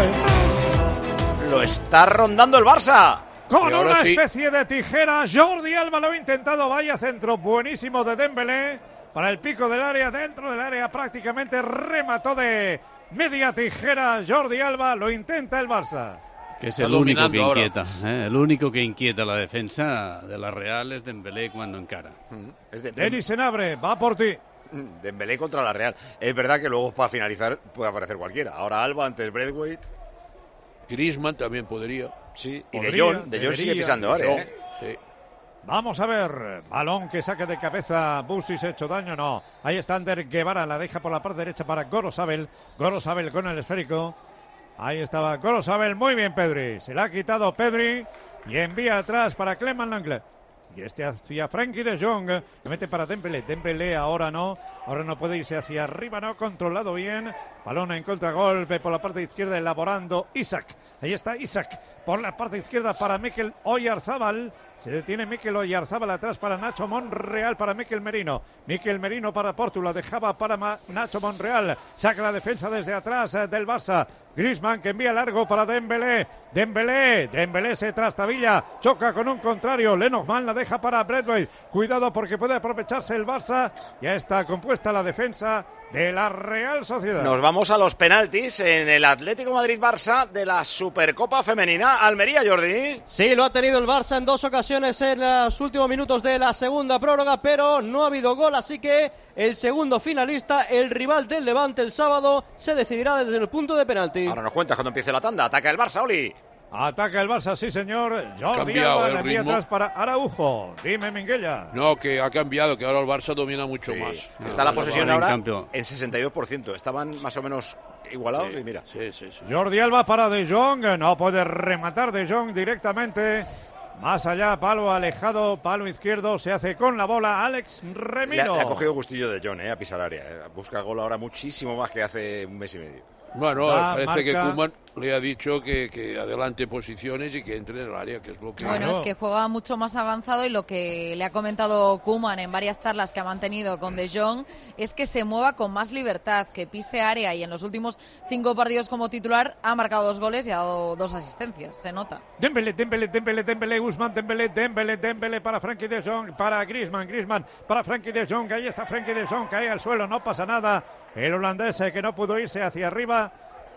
es. Lo está rondando el Barça. Con una sí. especie de tijera, Jordi Alba lo ha intentado, vaya centro buenísimo de Dembélé para el pico del área, dentro del área prácticamente remató de media tijera Jordi Alba, lo intenta el Barça. Que es el único que ahora. inquieta, ¿eh? el único que inquieta la defensa de la Real es Dembélé cuando encara. Mm. Es de, Denis Senabre, va por ti. Dembélé contra la Real. Es verdad que luego para finalizar puede aparecer cualquiera. Ahora Alba antes Braithwaite. Griezmann también podría. Sí, y podría, De Jong, De Jong sigue pisando área. ¿eh? Sí. Vamos a ver, balón que saque de cabeza, Busi se ha hecho daño, no. Ahí está Ander Guevara, la deja por la parte derecha para Gorosabel. Gorosabel con el esférico. Ahí estaba Gorosabel, muy bien Pedri. Se la ha quitado Pedri y envía atrás para Clement Lenglet. Y este hacia Frenkie de Jong, que mete para Dembélé. Dembélé ahora no, ahora no puede irse hacia arriba, no, controlado bien. Balón en contragolpe por la parte izquierda, elaborando Isaac. Ahí está Isaac por la parte izquierda para Mikel Oyarzabal. Se detiene Mikel Oyarzabal atrás para Nacho Monreal, para Mikel Merino. Mikel Merino para Portu, la dejaba para Ma- Nacho Monreal. Saca la defensa desde atrás eh, del Barça. Griezmann que envía largo para Dembélé. Dembélé, Dembélé se trastabilla, choca con un contrario. Lenormand la deja para Braithwaite. Cuidado porque puede aprovecharse el Barça. Ya está compuesta la defensa de la Real Sociedad. Nos vamos a los penaltis en el Atlético Madrid-Barça de la Supercopa Femenina. Almería, Jordi. Sí, lo ha tenido el Barça en dos ocasiones en los últimos minutos de la segunda prórroga, pero no ha habido gol, así que el segundo finalista, el rival del Levante el sábado, se decidirá desde el punto de penalti. Ahora nos cuentas cuando empiece la tanda. Ataca el Barça, Oli. Ataca el Barça, sí señor. Jordi Alba la envía atrás para Araujo. Dime, Minguella. No, que ha cambiado, que ahora el Barça domina mucho sí. más. Está no, la posesión no, ahora en, en sesenta y dos por ciento. Estaban más o menos igualados sí, y mira. Sí, sí, sí. Jordi Alba para De Jong. No puede rematar De Jong directamente. Más allá, palo alejado, palo izquierdo, se hace con la bola Alex Remiro. Le ha, le ha cogido gustillo De Jong, eh, a pisar área. Eh. Busca gol ahora muchísimo más que hace un mes y medio. Bueno, Va, parece marca. que Koeman le ha dicho que, que adelante posiciones y que entre en el área, que es lo que... Bueno, Claro. es que juega mucho más avanzado y lo que le ha comentado Koeman en varias charlas que ha mantenido con De Jong es que se mueva con más libertad, que pise área, y en los últimos cinco partidos como titular ha marcado dos goles y ha dado dos asistencias, se nota. Dembélé, Dembélé, Dembélé, Dembélé, Usman, Dembélé, Dembélé, Dembélé para Frenkie de Jong, para Griezmann, Griezmann para Frenkie de Jong, ahí está Frenkie de Jong, cae al suelo, no pasa nada. El holandés eh, que no pudo irse hacia arriba.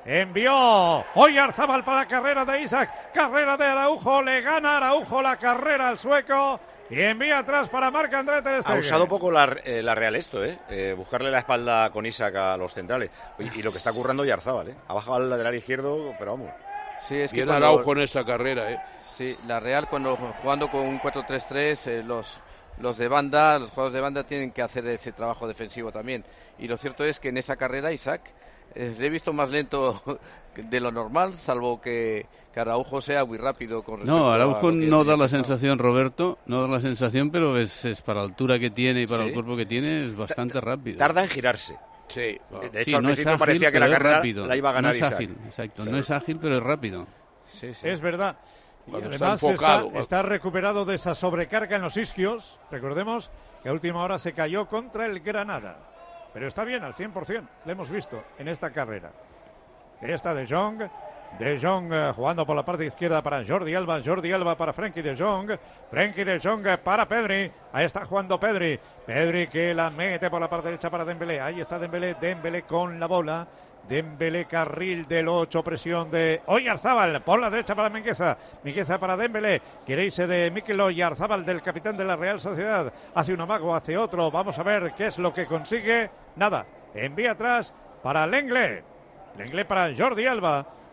Envió Oyarzabal para la carrera de Isaac, carrera de Araujo, le gana Araujo la carrera al sueco y envía atrás para Marc-André ter Stegen. Ha usado poco la, eh, la Real esto, ¿eh? eh buscarle la espalda con Isaac a los centrales. Y, y lo que está currando Oyarzabal, ¿eh? Ha bajado al lateral izquierdo, pero vamos. Sí, es que Viene cuando... Araujo en esa carrera, ¿eh? Sí, la Real cuando jugando con un cuatro tres tres, eh, los, los de banda, los jugadores de banda tienen que hacer ese trabajo defensivo también. Y lo cierto es que en esa carrera Isaac eh, le he visto más lento de lo normal, salvo que, que Araujo sea muy rápido con respecto No, Araujo a lo que no da la pasado. sensación, Roberto, no da la sensación, pero es, es para la altura que tiene y para Sí. el cuerpo que tiene es bastante rápido. Tarda en girarse. Sí. De hecho, Sí, al no es principio ágil, parecía que la pero es carrera rápido. la iba a ganar no es Isaac. ágil, exacto, no es ágil, pero es rápido. Sí, sí. Es verdad. Y Cuando además está enfocado, está, está recuperado de esa sobrecarga en los isquios. Recordemos que a última hora se cayó contra el Granada. Pero está bien, al cien por ciento. Lo hemos visto en esta carrera. Ahí está De Jong. De Jong eh, jugando por la parte izquierda para Jordi Alba. Jordi Alba para Frenkie de Jong. Frenkie de Jong eh, para Pedri. Ahí está jugando Pedri. Pedri que la mete por la parte derecha para Dembélé. Ahí está Dembélé. Dembélé con la bola. Dembélé, carril del ocho, presión de Oyarzabal por la derecha para Mingueza. Mingueza para Dembélé. Quiere irse de Mikel Oyarzabal, del capitán de la Real Sociedad. Hace un amago, hace otro. Vamos a ver qué es lo que consigue. Nada. Envía atrás para Lenglet. Lenglet para Jordi Alba.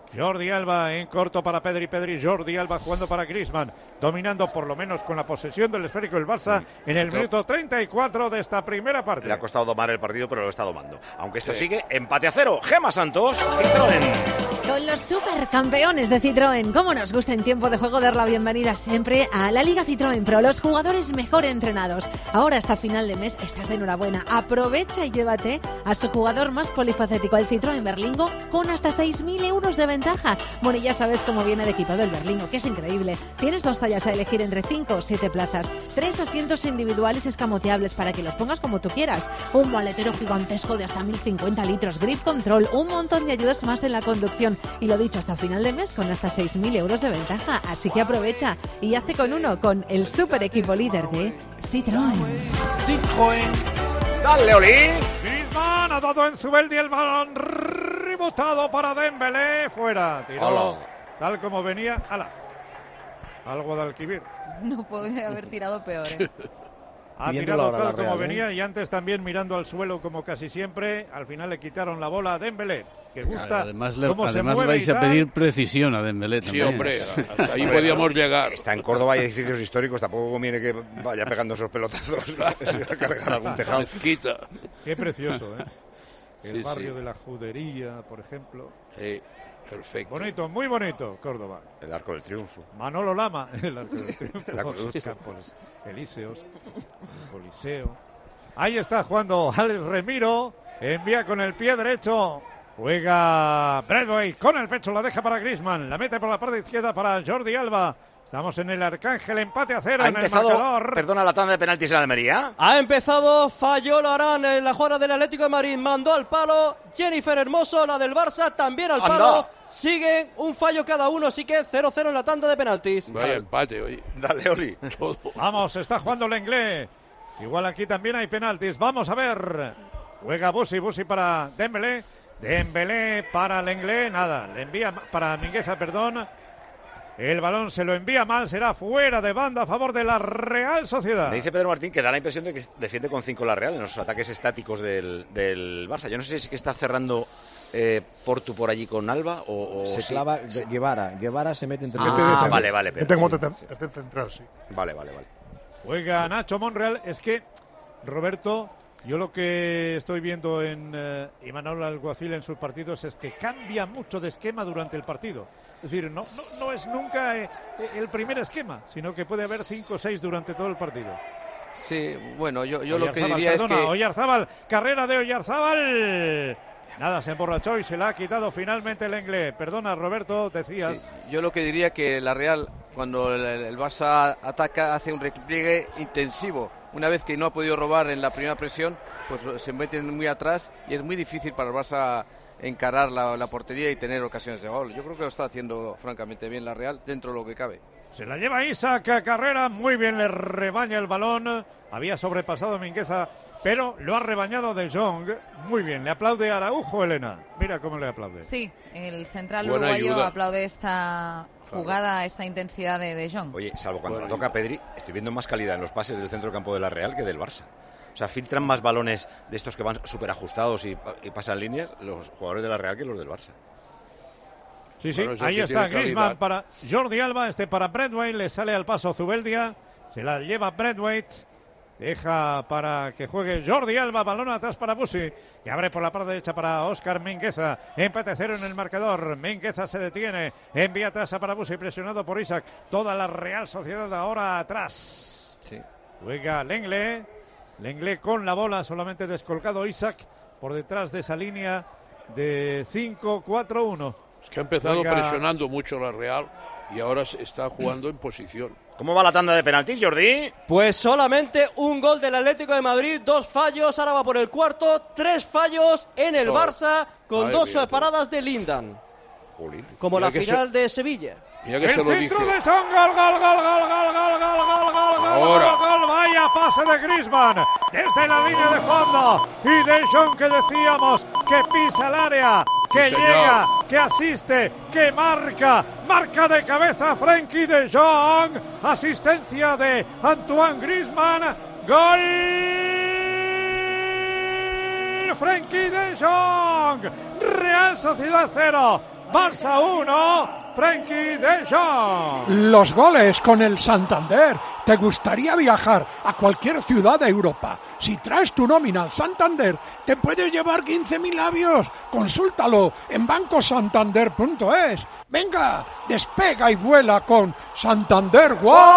Jordi Alba en corto para Pedri, Pedri, Jordi Alba jugando para Griezmann, dominando por lo menos con la posesión del esférico el Barça en el minuto treinta y cuatro de esta primera parte. Le ha costado domar el partido, pero lo está domando. Aunque esto sí. sigue, empate a cero. Gema Santos, Citroën. Con los supercampeones de Citroën, cómo nos gusta en tiempo de juego dar la bienvenida siempre a la Liga Citroën Pro, los jugadores mejor entrenados. Ahora hasta final de mes estás de enhorabuena. Aprovecha y llévate a su jugador más polifacético, el Citroën Berlingo, con hasta seis mil euros de ventaja. Bueno, y ya sabes cómo viene de equipado el Berlingo, que es increíble. Tienes dos tallas a elegir entre cinco o siete plazas, tres asientos individuales escamoteables para que los pongas como tú quieras, un maletero gigantesco de hasta mil cincuenta litros, grip control, un montón de ayudas más en la conducción y lo dicho, hasta final de mes con hasta seis mil euros de ventaja. Así que aprovecha y hazte con uno con el super equipo líder de Citroën. Citroën. Dale, Oli. Griezmann ha dado en Zubeldi el balón rebotado para Dembélé, fuera, tiró Hola. tal como venía, ala, al Guadalquivir. No podía haber tirado peor, ¿eh? Ha tirado tal como venía y antes también mirando al suelo como casi siempre. Al final le quitaron la bola a Dembélé, que gusta claro, además le, cómo además se mueve vais y a pedir precisión a Dembélé también. Sí, hombre, hasta ahí podíamos llegar. Está en Córdoba, hay edificios históricos, tampoco conviene que vaya pegando esos pelotazos. Se va a cargar algún tejado. Mezquita. Qué precioso, ¿eh? El sí, barrio sí. de la Judería, por ejemplo. Sí, perfecto. Bonito, muy bonito, Córdoba. El Arco del Triunfo. Manolo Lama, el Arco del Triunfo. El Campos Elíseos, el Coliseo. Ahí está jugando Alex Remiro. Envía con el pie derecho. Juega Bradway con el pecho, la deja para Griezmann. La mete por la parte izquierda para Jordi Alba. Estamos en el Arcángel, empate a cero ha en empezado, el marcador. Perdona, la tanda de penaltis en Almería. Ha empezado, falló Larán en la jugada del Atlético de Madrid, mandó al palo. Jennifer Hermoso, la del Barça, también al Anda. palo. Sigue un fallo cada uno, así que cero cero en la tanda de penaltis. Vaya empate, oye. Dale, Oli. Todo. Vamos, está jugando Lenglet. Igual aquí también hay penaltis. Vamos a ver. Juega Busi, Busi para Dembélé. Dembélé para Lenglet. Nada, le envía para Mingueza, perdón. El balón se lo envía mal, será fuera de banda a favor de la Real Sociedad. Me dice Pedro Martín que da la impresión de que defiende con cinco la Real en los ataques estáticos del, del Barça. Yo no sé si es que está cerrando eh, Portu por allí con Alba o... o se sí. clava Guevara. Guevara se mete entre... Ah, vale, vale. Mete como tercer central, sí. Vale, vale, vale. Juega Nacho Monreal. Es que, Roberto, yo lo que estoy viendo en eh, Imanol Alguacil en sus partidos es que cambia mucho de esquema durante el partido. Es decir, no, no, no es nunca eh, el primer esquema, sino que puede haber cinco o seis durante todo el partido. Sí, bueno, yo, yo lo que Oyarzábal, diría perdona, es que... Oyarzábal, carrera de Oyarzábal. Nada, se emborrachó y se la ha quitado finalmente el inglés. Perdona, Roberto, decías... Sí, yo lo que diría que la Real, cuando el, el Barça ataca, hace un repliegue intensivo. Una vez que no ha podido robar en la primera presión, pues se meten muy atrás y es muy difícil para el Barça encarar la, la portería y tener ocasiones de gol. Yo creo que lo está haciendo francamente bien la Real dentro de lo que cabe. Se la lleva Isaac Carrera, muy bien le rebaña el balón. Había sobrepasado Mingueza, pero lo ha rebañado De Jong. Muy bien, le aplaude a Araujo, Elena. Mira cómo le aplaude. Sí, el central Buena uruguayo ayuda. aplaude esta jugada, claro. Esta intensidad de De Jong. Oye, salvo cuando Bueno, toca a Pedri, estoy viendo más calidad en los pases del centro campo de la Real que del Barça. O sea, filtran más balones de estos que van súper ajustados y, y pasan líneas los jugadores de la Real que los del Barça. Sí, sí, Bueno, ahí está Griezmann para Jordi Alba, este para Braithwaite, le sale al paso Zubeldia, se la lleva Braithwaite, deja para que juegue Jordi Alba, balón atrás para Busi, que abre por la parte derecha para Óscar Mingueza, empate cero en el marcador, Mingueza se detiene, envía atrás para Busi, presionado por Isaac, toda la Real Sociedad ahora atrás. Sí. Juega Lenglet, Lenglet con la bola, solamente descolgado Isaac, por detrás de esa línea de cinco cuatro uno. Es que ha empezado Oiga. presionando mucho la Real y ahora se está jugando en posición. ¿Cómo va la tanda de penaltis, Jordi? Pues solamente un gol del Atlético de Madrid, dos fallos, ahora va por el cuarto, tres fallos en el Oh. Barça con Madre dos mía, paradas de Lindan, Jolín. como Mira la que final de Sevilla. Mira que El se lo dije. centro de Son, gol, gol, gol, gol, gol, gol, gol, gol, gol, gol, Ahora. gol, gol, vaya pase de Griezmann desde la línea de fondo y De Jong que decíamos que pisa el área, que Sí, señor. llega, que asiste, que marca, marca de cabeza Frenkie De Jong, asistencia de Antoine Griezmann, gol Frenkie De Jong, Real Sociedad cero. Barça uno, Frenkie de Jong. Los goles con el Santander. ¿Te gustaría viajar a cualquier ciudad de Europa? Si traes tu nómina al Santander, te puedes llevar quince mil labios. Consúltalo en banco santander punto es. Venga, despega y vuela con Santander.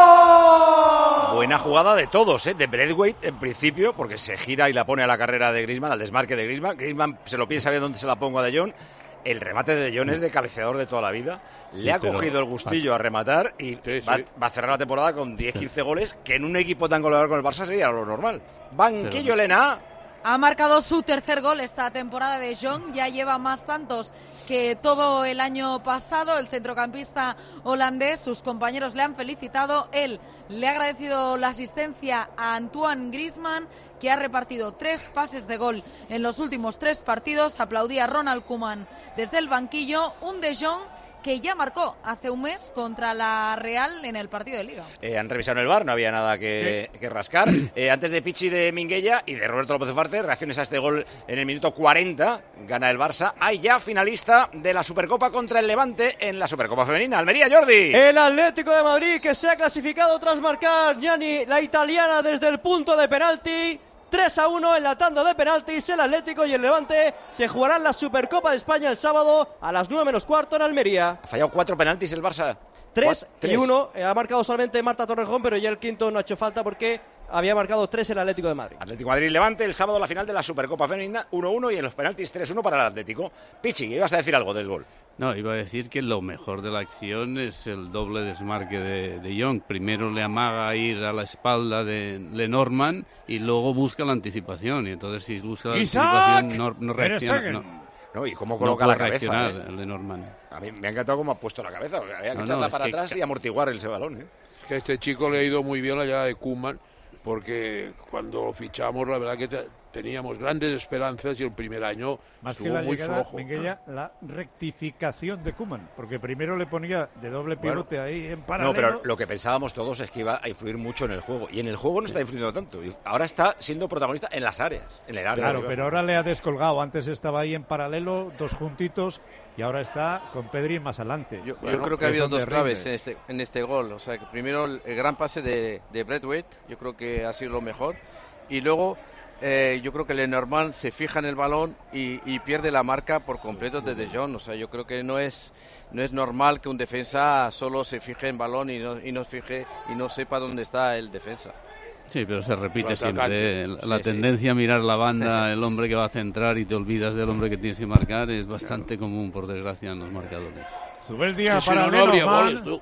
¡Wow! Buena jugada de todos, ¿eh? De Braithwaite en principio, porque se gira y la pone a la carrera de Griezmann, al desmarque de Griezmann. Griezmann se lo piensa bien dónde se la pongo a De Jong. El remate de De Jong es de cabeceador de toda la vida. Sí, Le ha pero... cogido el gustillo a rematar y sí, va, sí. va a cerrar la temporada con diez quince goles, que en un equipo tan goleador como el Barça sería lo normal. Banquillo, pero... Elena. Ha marcado su tercer gol esta temporada De Jong, ya lleva más tantos que todo el año pasado. El centrocampista holandés, sus compañeros le han felicitado, él le ha agradecido la asistencia a Antoine Griezmann, que ha repartido tres pases de gol en los últimos tres partidos. Aplaudía a Ronald Koeman desde el banquillo, un De Jong que ya marcó hace un mes contra la Real en el partido de Liga. Eh, han revisado en el V A R, no había nada que, sí. que rascar. Eh, antes de Pichi, de Minguella y de Roberto López Ufarte, reacciones a este gol en el minuto cuarenta, gana el Barça. Hay ya finalista de la Supercopa contra el Levante en la Supercopa Femenina. Almería, Jordi. El Atlético de Madrid, que se ha clasificado tras marcar Gianni, la italiana, desde el punto de penalti. tres a uno en la tanda de penaltis. El Atlético y el Levante se jugarán la Supercopa de España el sábado a las nueve menos cuarto en Almería. Ha fallado cuatro penaltis el Barça. Tres y uno. Eh, ha marcado solamente Marta Torrejón, pero ya el quinto no ha hecho falta porque había marcado tres el Atlético de Madrid. Atlético de Madrid-Levante el sábado, la final de la Supercopa Femenina, uno uno, y en los penaltis tres uno para el Atlético. Pichi, ibas a decir algo del gol. No, iba a decir que lo mejor de la acción es el doble desmarque de, de Jong. Primero le amaga ir a la espalda de Lenormand y luego busca la anticipación. Y entonces si busca la Isaac, anticipación no, no reacciona. No, no, y cómo coloca no la cabeza. Eh. Lenormand. A mí me ha encantado cómo ha puesto la cabeza. Había que no, echarla no, para que atrás ca- y amortiguar ese balón. ¿eh? Es que a este chico le ha ido muy bien la llegada de Koeman, porque cuando lo fichamos, la verdad que te, teníamos grandes esperanzas y el primer año más que estuvo la muy llegada, flojo. Minguella, la rectificación de Koeman, porque primero le ponía de doble pivote bueno, ahí en paralelo. No, pero lo que pensábamos todos es que iba a influir mucho en el juego, y en el juego no está influyendo tanto. Y ahora está siendo protagonista en las áreas, en el área. Claro, pero ahora le ha descolgado. Antes estaba ahí en paralelo, dos juntitos, y ahora está con Pedri más adelante. Yo, bueno, yo creo que ha habido dos terrible. claves en este, en este gol. O sea, que primero el, el gran pase de, de Braithwaite, yo creo que ha sido lo mejor. Y luego eh, yo creo que Lenormand se fija en el balón y, y pierde la marca por completo de De Jong. O sea, yo creo que no es no es normal que un defensa solo se fije en balón y no, y no fije y no sepa dónde está el defensa. Sí, pero se repite Los siempre. ¿eh? La, la Sí, tendencia sí. a mirar la banda, el hombre que va a centrar y te olvidas del hombre que tienes que marcar, es bastante común, por desgracia, en los marcadores. Zubeldia Sí, para si no, no habría Lenormand. goles, tú.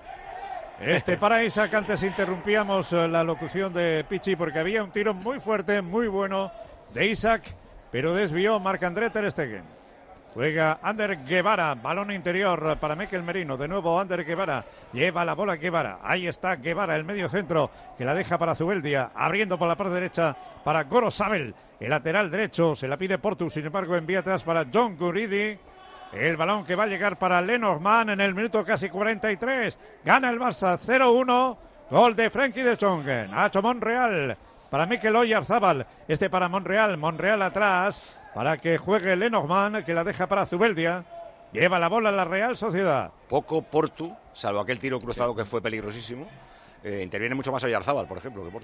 Este para Isaac, antes interrumpíamos eh, la locución de Pichi porque había un tiro muy fuerte, muy bueno de Isaac, pero desvió Marc-André ter Stegen. Juega Ander Guevara, balón interior para Mikel Merino, de nuevo Ander Guevara, lleva la bola Guevara, ahí está Guevara, el medio centro, que la deja para Zubeldia, abriendo por la parte derecha para Gorosabel, el lateral derecho, se la pide Portu, sin embargo envía atrás para John Guridi. El balón que va a llegar para Lenormand en el minuto casi cuarenta y tres. Gana el Barça cero uno. Gol de Frenkie de Jong. Nacho Monreal para Mikel Oyarzabal. Este para Monreal. Monreal atrás para que juegue Lenormand, que la deja para Zubeldia. Lleva la bola la Real Sociedad. Poco Portu, salvo aquel tiro cruzado que fue peligrosísimo. Eh, interviene mucho más Oyarzabal, por ejemplo, que Portu.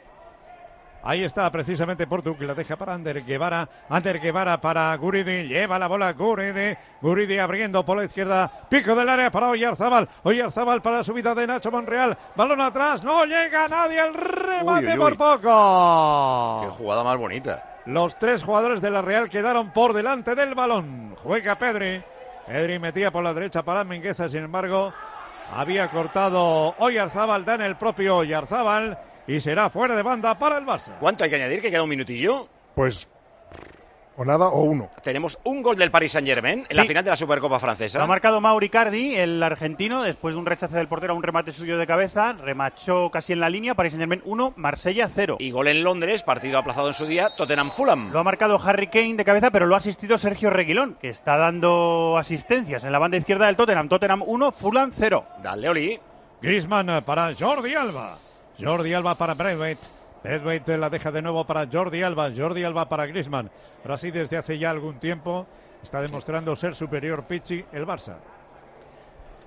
Ahí está precisamente Portu, que la deja para Ander Guevara. Ander Guevara para Guridi. Lleva la bola Guridi. Guridi abriendo por la izquierda. Pico del área para Oyarzabal. Oyarzabal para la subida de Nacho Monreal. Balón atrás. No llega nadie. El remate uy, uy, uy. por poco. Qué jugada más bonita. Los tres jugadores de la Real quedaron por delante del balón. Juega Pedri. Pedri metía por la derecha para Mingueza. Sin embargo, había cortado Oyarzabal. Da en el propio Oyarzabal. Y será fuera de banda para el Barça. ¿Cuánto hay que añadir? ¿Que queda un minutillo? Pues o nada o uno. Tenemos un gol del Paris Saint-Germain en sí. la final de la Supercopa francesa. Lo ha marcado Mauro Icardi, el argentino, después de un rechace del portero a un remate suyo de cabeza. Remachó casi en la línea. Paris Saint-Germain uno, Marsella cero. Y gol en Londres, partido aplazado en su día, Tottenham-Fulham. Lo ha marcado Harry Kane de cabeza, pero lo ha asistido Sergio Reguilón, que está dando asistencias en la banda izquierda del Tottenham. Tottenham uno, Fulham cero. Dale, Oli. Griezmann para Jordi Alba. Jordi Alba para Braithwaite. Braithwaite la deja de nuevo para Jordi Alba. Jordi Alba para Griezmann. Ahora sí, desde hace ya algún tiempo está demostrando ser superior Pichi el Barça.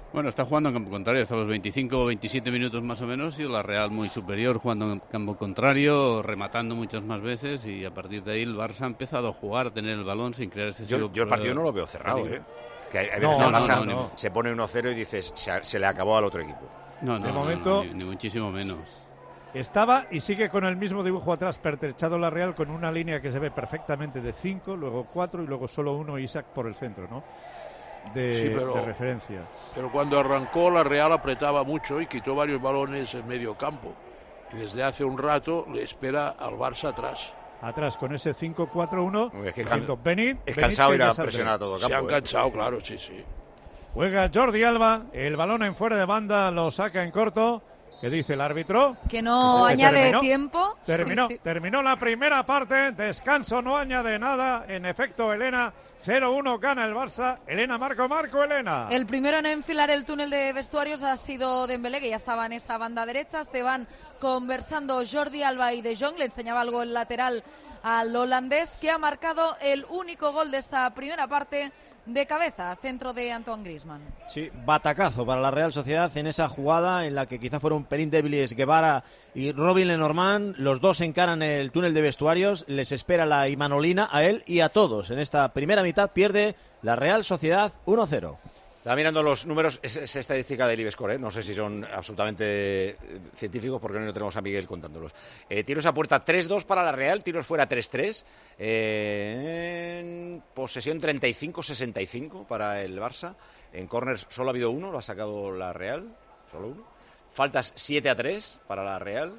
Bueno, está jugando en campo contrario hasta los veinticinco o veintisiete minutos más o menos, y la Real muy superior jugando en campo contrario, rematando muchas más veces, y a partir de ahí el Barça ha empezado a jugar, a tener el balón sin crear ese... Yo, yo el partido no lo veo cerrado, ¿eh? Que hay, hay no, veces no, Barça no, no. se pone uno cero y dices, se, se le acabó al otro equipo. No, no, de no, momento, no, ni, ni muchísimo menos. Estaba y sigue con el mismo dibujo atrás, pertrechado la Real, con una línea que se ve perfectamente de cinco, luego cuatro y luego solo uno, Isaac por el centro, ¿no? De, sí, pero, de referencia. Pero cuando arrancó la Real apretaba mucho y quitó varios balones en medio campo. Y desde hace un rato le espera al Barça atrás. Atrás con ese cinco cuatro uno. Es, que can... Benit, es Benit, cansado ir a presionar a todo campo. Se han ¿eh? cansado, claro, sí, sí. Juega Jordi Alba, el balón en fuera de banda lo saca en corto. ¿Qué dice el árbitro? Que no que añade terminó, tiempo. Terminó, sí, sí. terminó la primera parte, descanso, no añade nada. En efecto, Elena, cero uno gana el Barça. Elena, Marco, Marco, Elena. El primero en enfilar el túnel de vestuarios ha sido Dembélé, que ya estaba en esa banda derecha. Se van conversando Jordi Alba y De Jong. Le enseñaba algo el lateral al holandés, que ha marcado el único gol de esta primera parte de cabeza, centro de Antoine Griezmann. Sí, batacazo para la Real Sociedad en esa jugada en la que quizá fueron un pelín débiles Guevara y Robin Lenormand. Los dos encaran el túnel de vestuarios, les espera la Imanolina a él y a todos. En esta primera mitad pierde la Real Sociedad uno cero. Estaba mirando los números, es, es estadística del IBESCOR, ¿eh? No sé si son absolutamente científicos porque no tenemos a Miguel contándolos. Eh, tiros a puerta tres dos para la Real, tiros fuera tres tres, eh, en posesión treinta y cinco sesenta y cinco para el Barça, en corners solo ha habido uno, lo ha sacado la Real, solo uno. Faltas siete a tres para la Real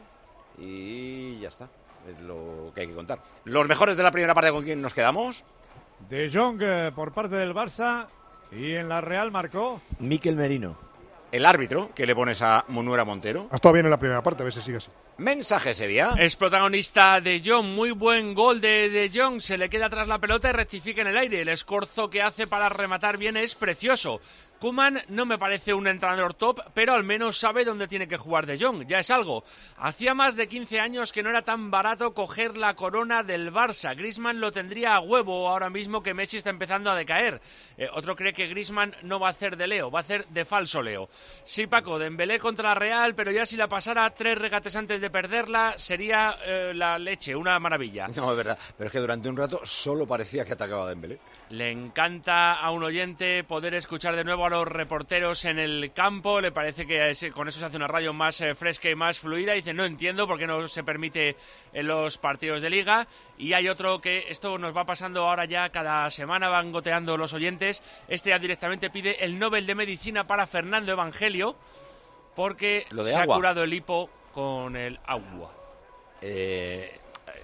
y ya está, es lo que hay que contar. Los mejores de la primera parte, ¿con quién nos quedamos? De Jong eh, por parte del Barça. Y en la Real marcó Mikel Merino. El árbitro, que le pones a Munuera Montero. Ha estado bien en la primera parte, a ver si sigue así. Mensaje Sevilla. Es protagonista De Jong, muy buen gol de De Jong, se le queda atrás la pelota y rectifica en el aire. El escorzo que hace para rematar bien es precioso. Koeman no me parece un entrenador top, pero al menos sabe dónde tiene que jugar De Jong, ya es algo. Hacía más de quince años que no era tan barato coger la corona del Barça. Griezmann lo tendría a huevo ahora mismo que Messi está empezando a decaer. Eh, otro cree que Griezmann no va a hacer de Leo, va a hacer de falso Leo. Sí, Paco, Dembélé contra la Real, pero ya si la pasara tres regates antes de perderla, sería eh, la leche, una maravilla. No, es verdad, pero es que durante un rato solo parecía que atacaba a Dembélé. Le encanta a un oyente poder escuchar de nuevo a los reporteros en el campo, le parece que es, con eso se hace una radio más eh, fresca y más fluida. Dice, no entiendo por qué no se permite en los partidos de Liga. Y hay otro que esto nos va pasando ahora ya, cada semana van goteando los oyentes. Este ya directamente pide el Nobel de Medicina para Fernando Evangelio, porque se agua. ha curado el hipo con el agua. Eh,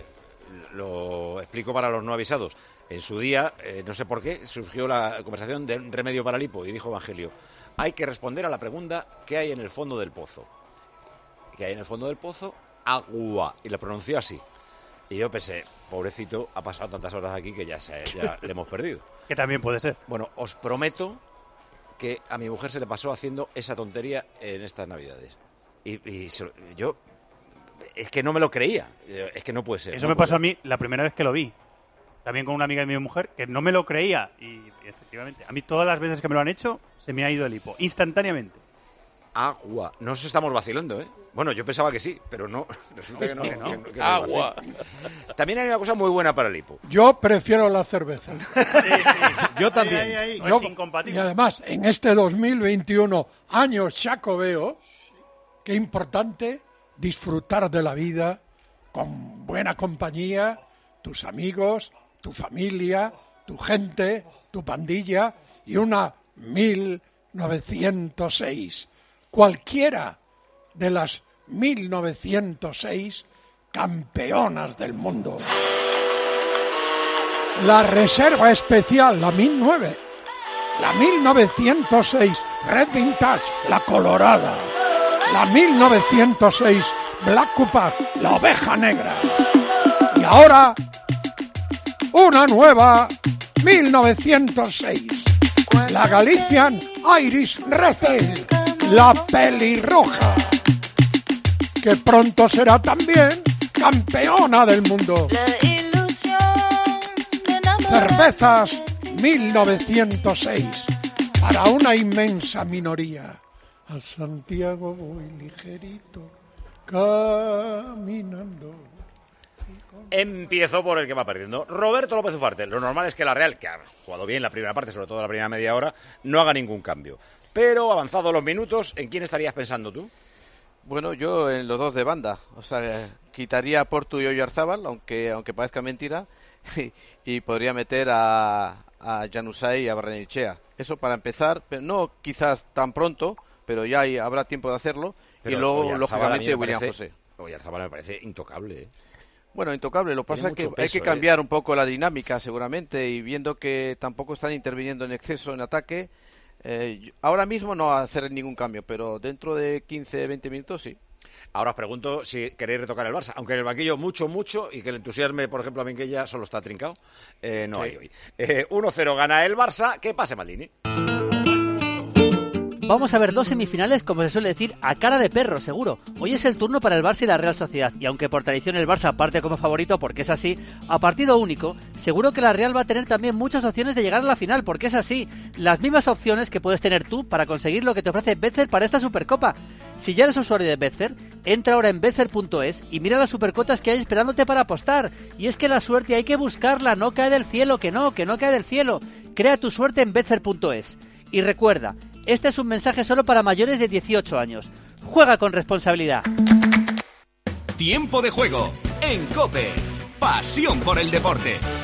lo explico para los no avisados. En su día, eh, no sé por qué, surgió la conversación de un remedio para el hipo y dijo Evangelio, hay que responder a la pregunta ¿qué hay en el fondo del pozo? ¿Qué hay en el fondo del pozo? Agua. Y lo pronunció así. Y yo pensé, pobrecito, ha pasado tantas horas aquí que ya, se, ya le hemos perdido. Que también puede ser. Bueno, os prometo que a mi mujer se le pasó haciendo esa tontería en estas Navidades. Y, y se, yo, es que no me lo creía. Es que no puede ser. Eso no me pasó ser. a mí la primera vez que lo vi. También con una amiga de mi mujer, que no me lo creía. Y efectivamente, a mí todas las veces que me lo han hecho, se me ha ido el hipo. Instantáneamente. Agua. No nos estamos vacilando, ¿eh? Bueno, yo pensaba que sí, pero no. Resulta que no. Que no. Que, que no Agua. También hay una cosa muy buena para el hipo. Yo prefiero la cerveza. Sí, sí. Yo también. Ahí, ahí, ahí. No Yo- es incompatible. y además, en este dos mil veintiuno, año chacobeo, qué importante disfrutar de la vida con buena compañía, tus amigos, tu familia, tu gente, tu pandilla y una mil novecientos seis. Cualquiera de las mil novecientos seis campeonas del mundo. La reserva especial, la mil nueve. La mil novecientos seis Red Vintage, la colorada. La mil novecientos seis Black Cupar, la oveja negra. Y ahora, una nueva mil novecientos seis. La Galician Irish Rethel, la pelirroja, que pronto será también campeona del mundo. Cervezas mil novecientos seis, para una inmensa minoría. A Santiago voy ligerito, caminando. Empiezo por el que va perdiendo. Roberto López Ufarte. Lo normal es que la Real, que ha jugado bien la primera parte, sobre todo la primera media hora, no haga ningún cambio. Pero, avanzados los minutos, ¿en quién estarías pensando tú? Bueno, yo en los dos de banda. O sea, quitaría a Portu y Oyarzábal, aunque aunque parezca mentira, y, y podría meter a, a Januzaj y a Barrenechea. Eso para empezar, pero no quizás tan pronto, pero ya hay, habrá tiempo de hacerlo. Pero y luego, Oyarzábal, lógicamente, William parece, José. Oyarzábal me parece intocable, ¿eh? Bueno, intocable. Lo que pasa es que peso, hay que cambiar ¿eh? un poco la dinámica, seguramente, y viendo que tampoco están interviniendo en exceso en ataque, eh, ahora mismo no hacer ningún cambio, pero dentro de quince, veinte minutos sí. Ahora os pregunto si queréis retocar el Barça, aunque en el banquillo mucho, mucho, y que el entusiasme, por ejemplo, a Minguella solo está trincado, eh, no sí. hay hoy. Eh, uno cero gana el Barça, que pase Maldini. Vamos a ver dos semifinales, como se suele decir, a cara de perro, seguro. Hoy es el turno para el Barça y la Real Sociedad, y aunque por tradición el Barça parte como favorito, porque es así, a partido único, seguro que la Real va a tener también muchas opciones de llegar a la final, porque es así. Las mismas opciones que puedes tener tú para conseguir lo que te ofrece Betfair para esta Supercopa. Si ya eres usuario de Betfair, entra ahora en betfair punto es y mira las supercotas que hay esperándote para apostar. Y es que la suerte hay que buscarla, no cae del cielo, que no, que no cae del cielo. Crea tu suerte en betfair punto es. Y recuerda, este es un mensaje solo para mayores de dieciocho años. Juega con responsabilidad. Tiempo de juego en COPE. Pasión por el deporte.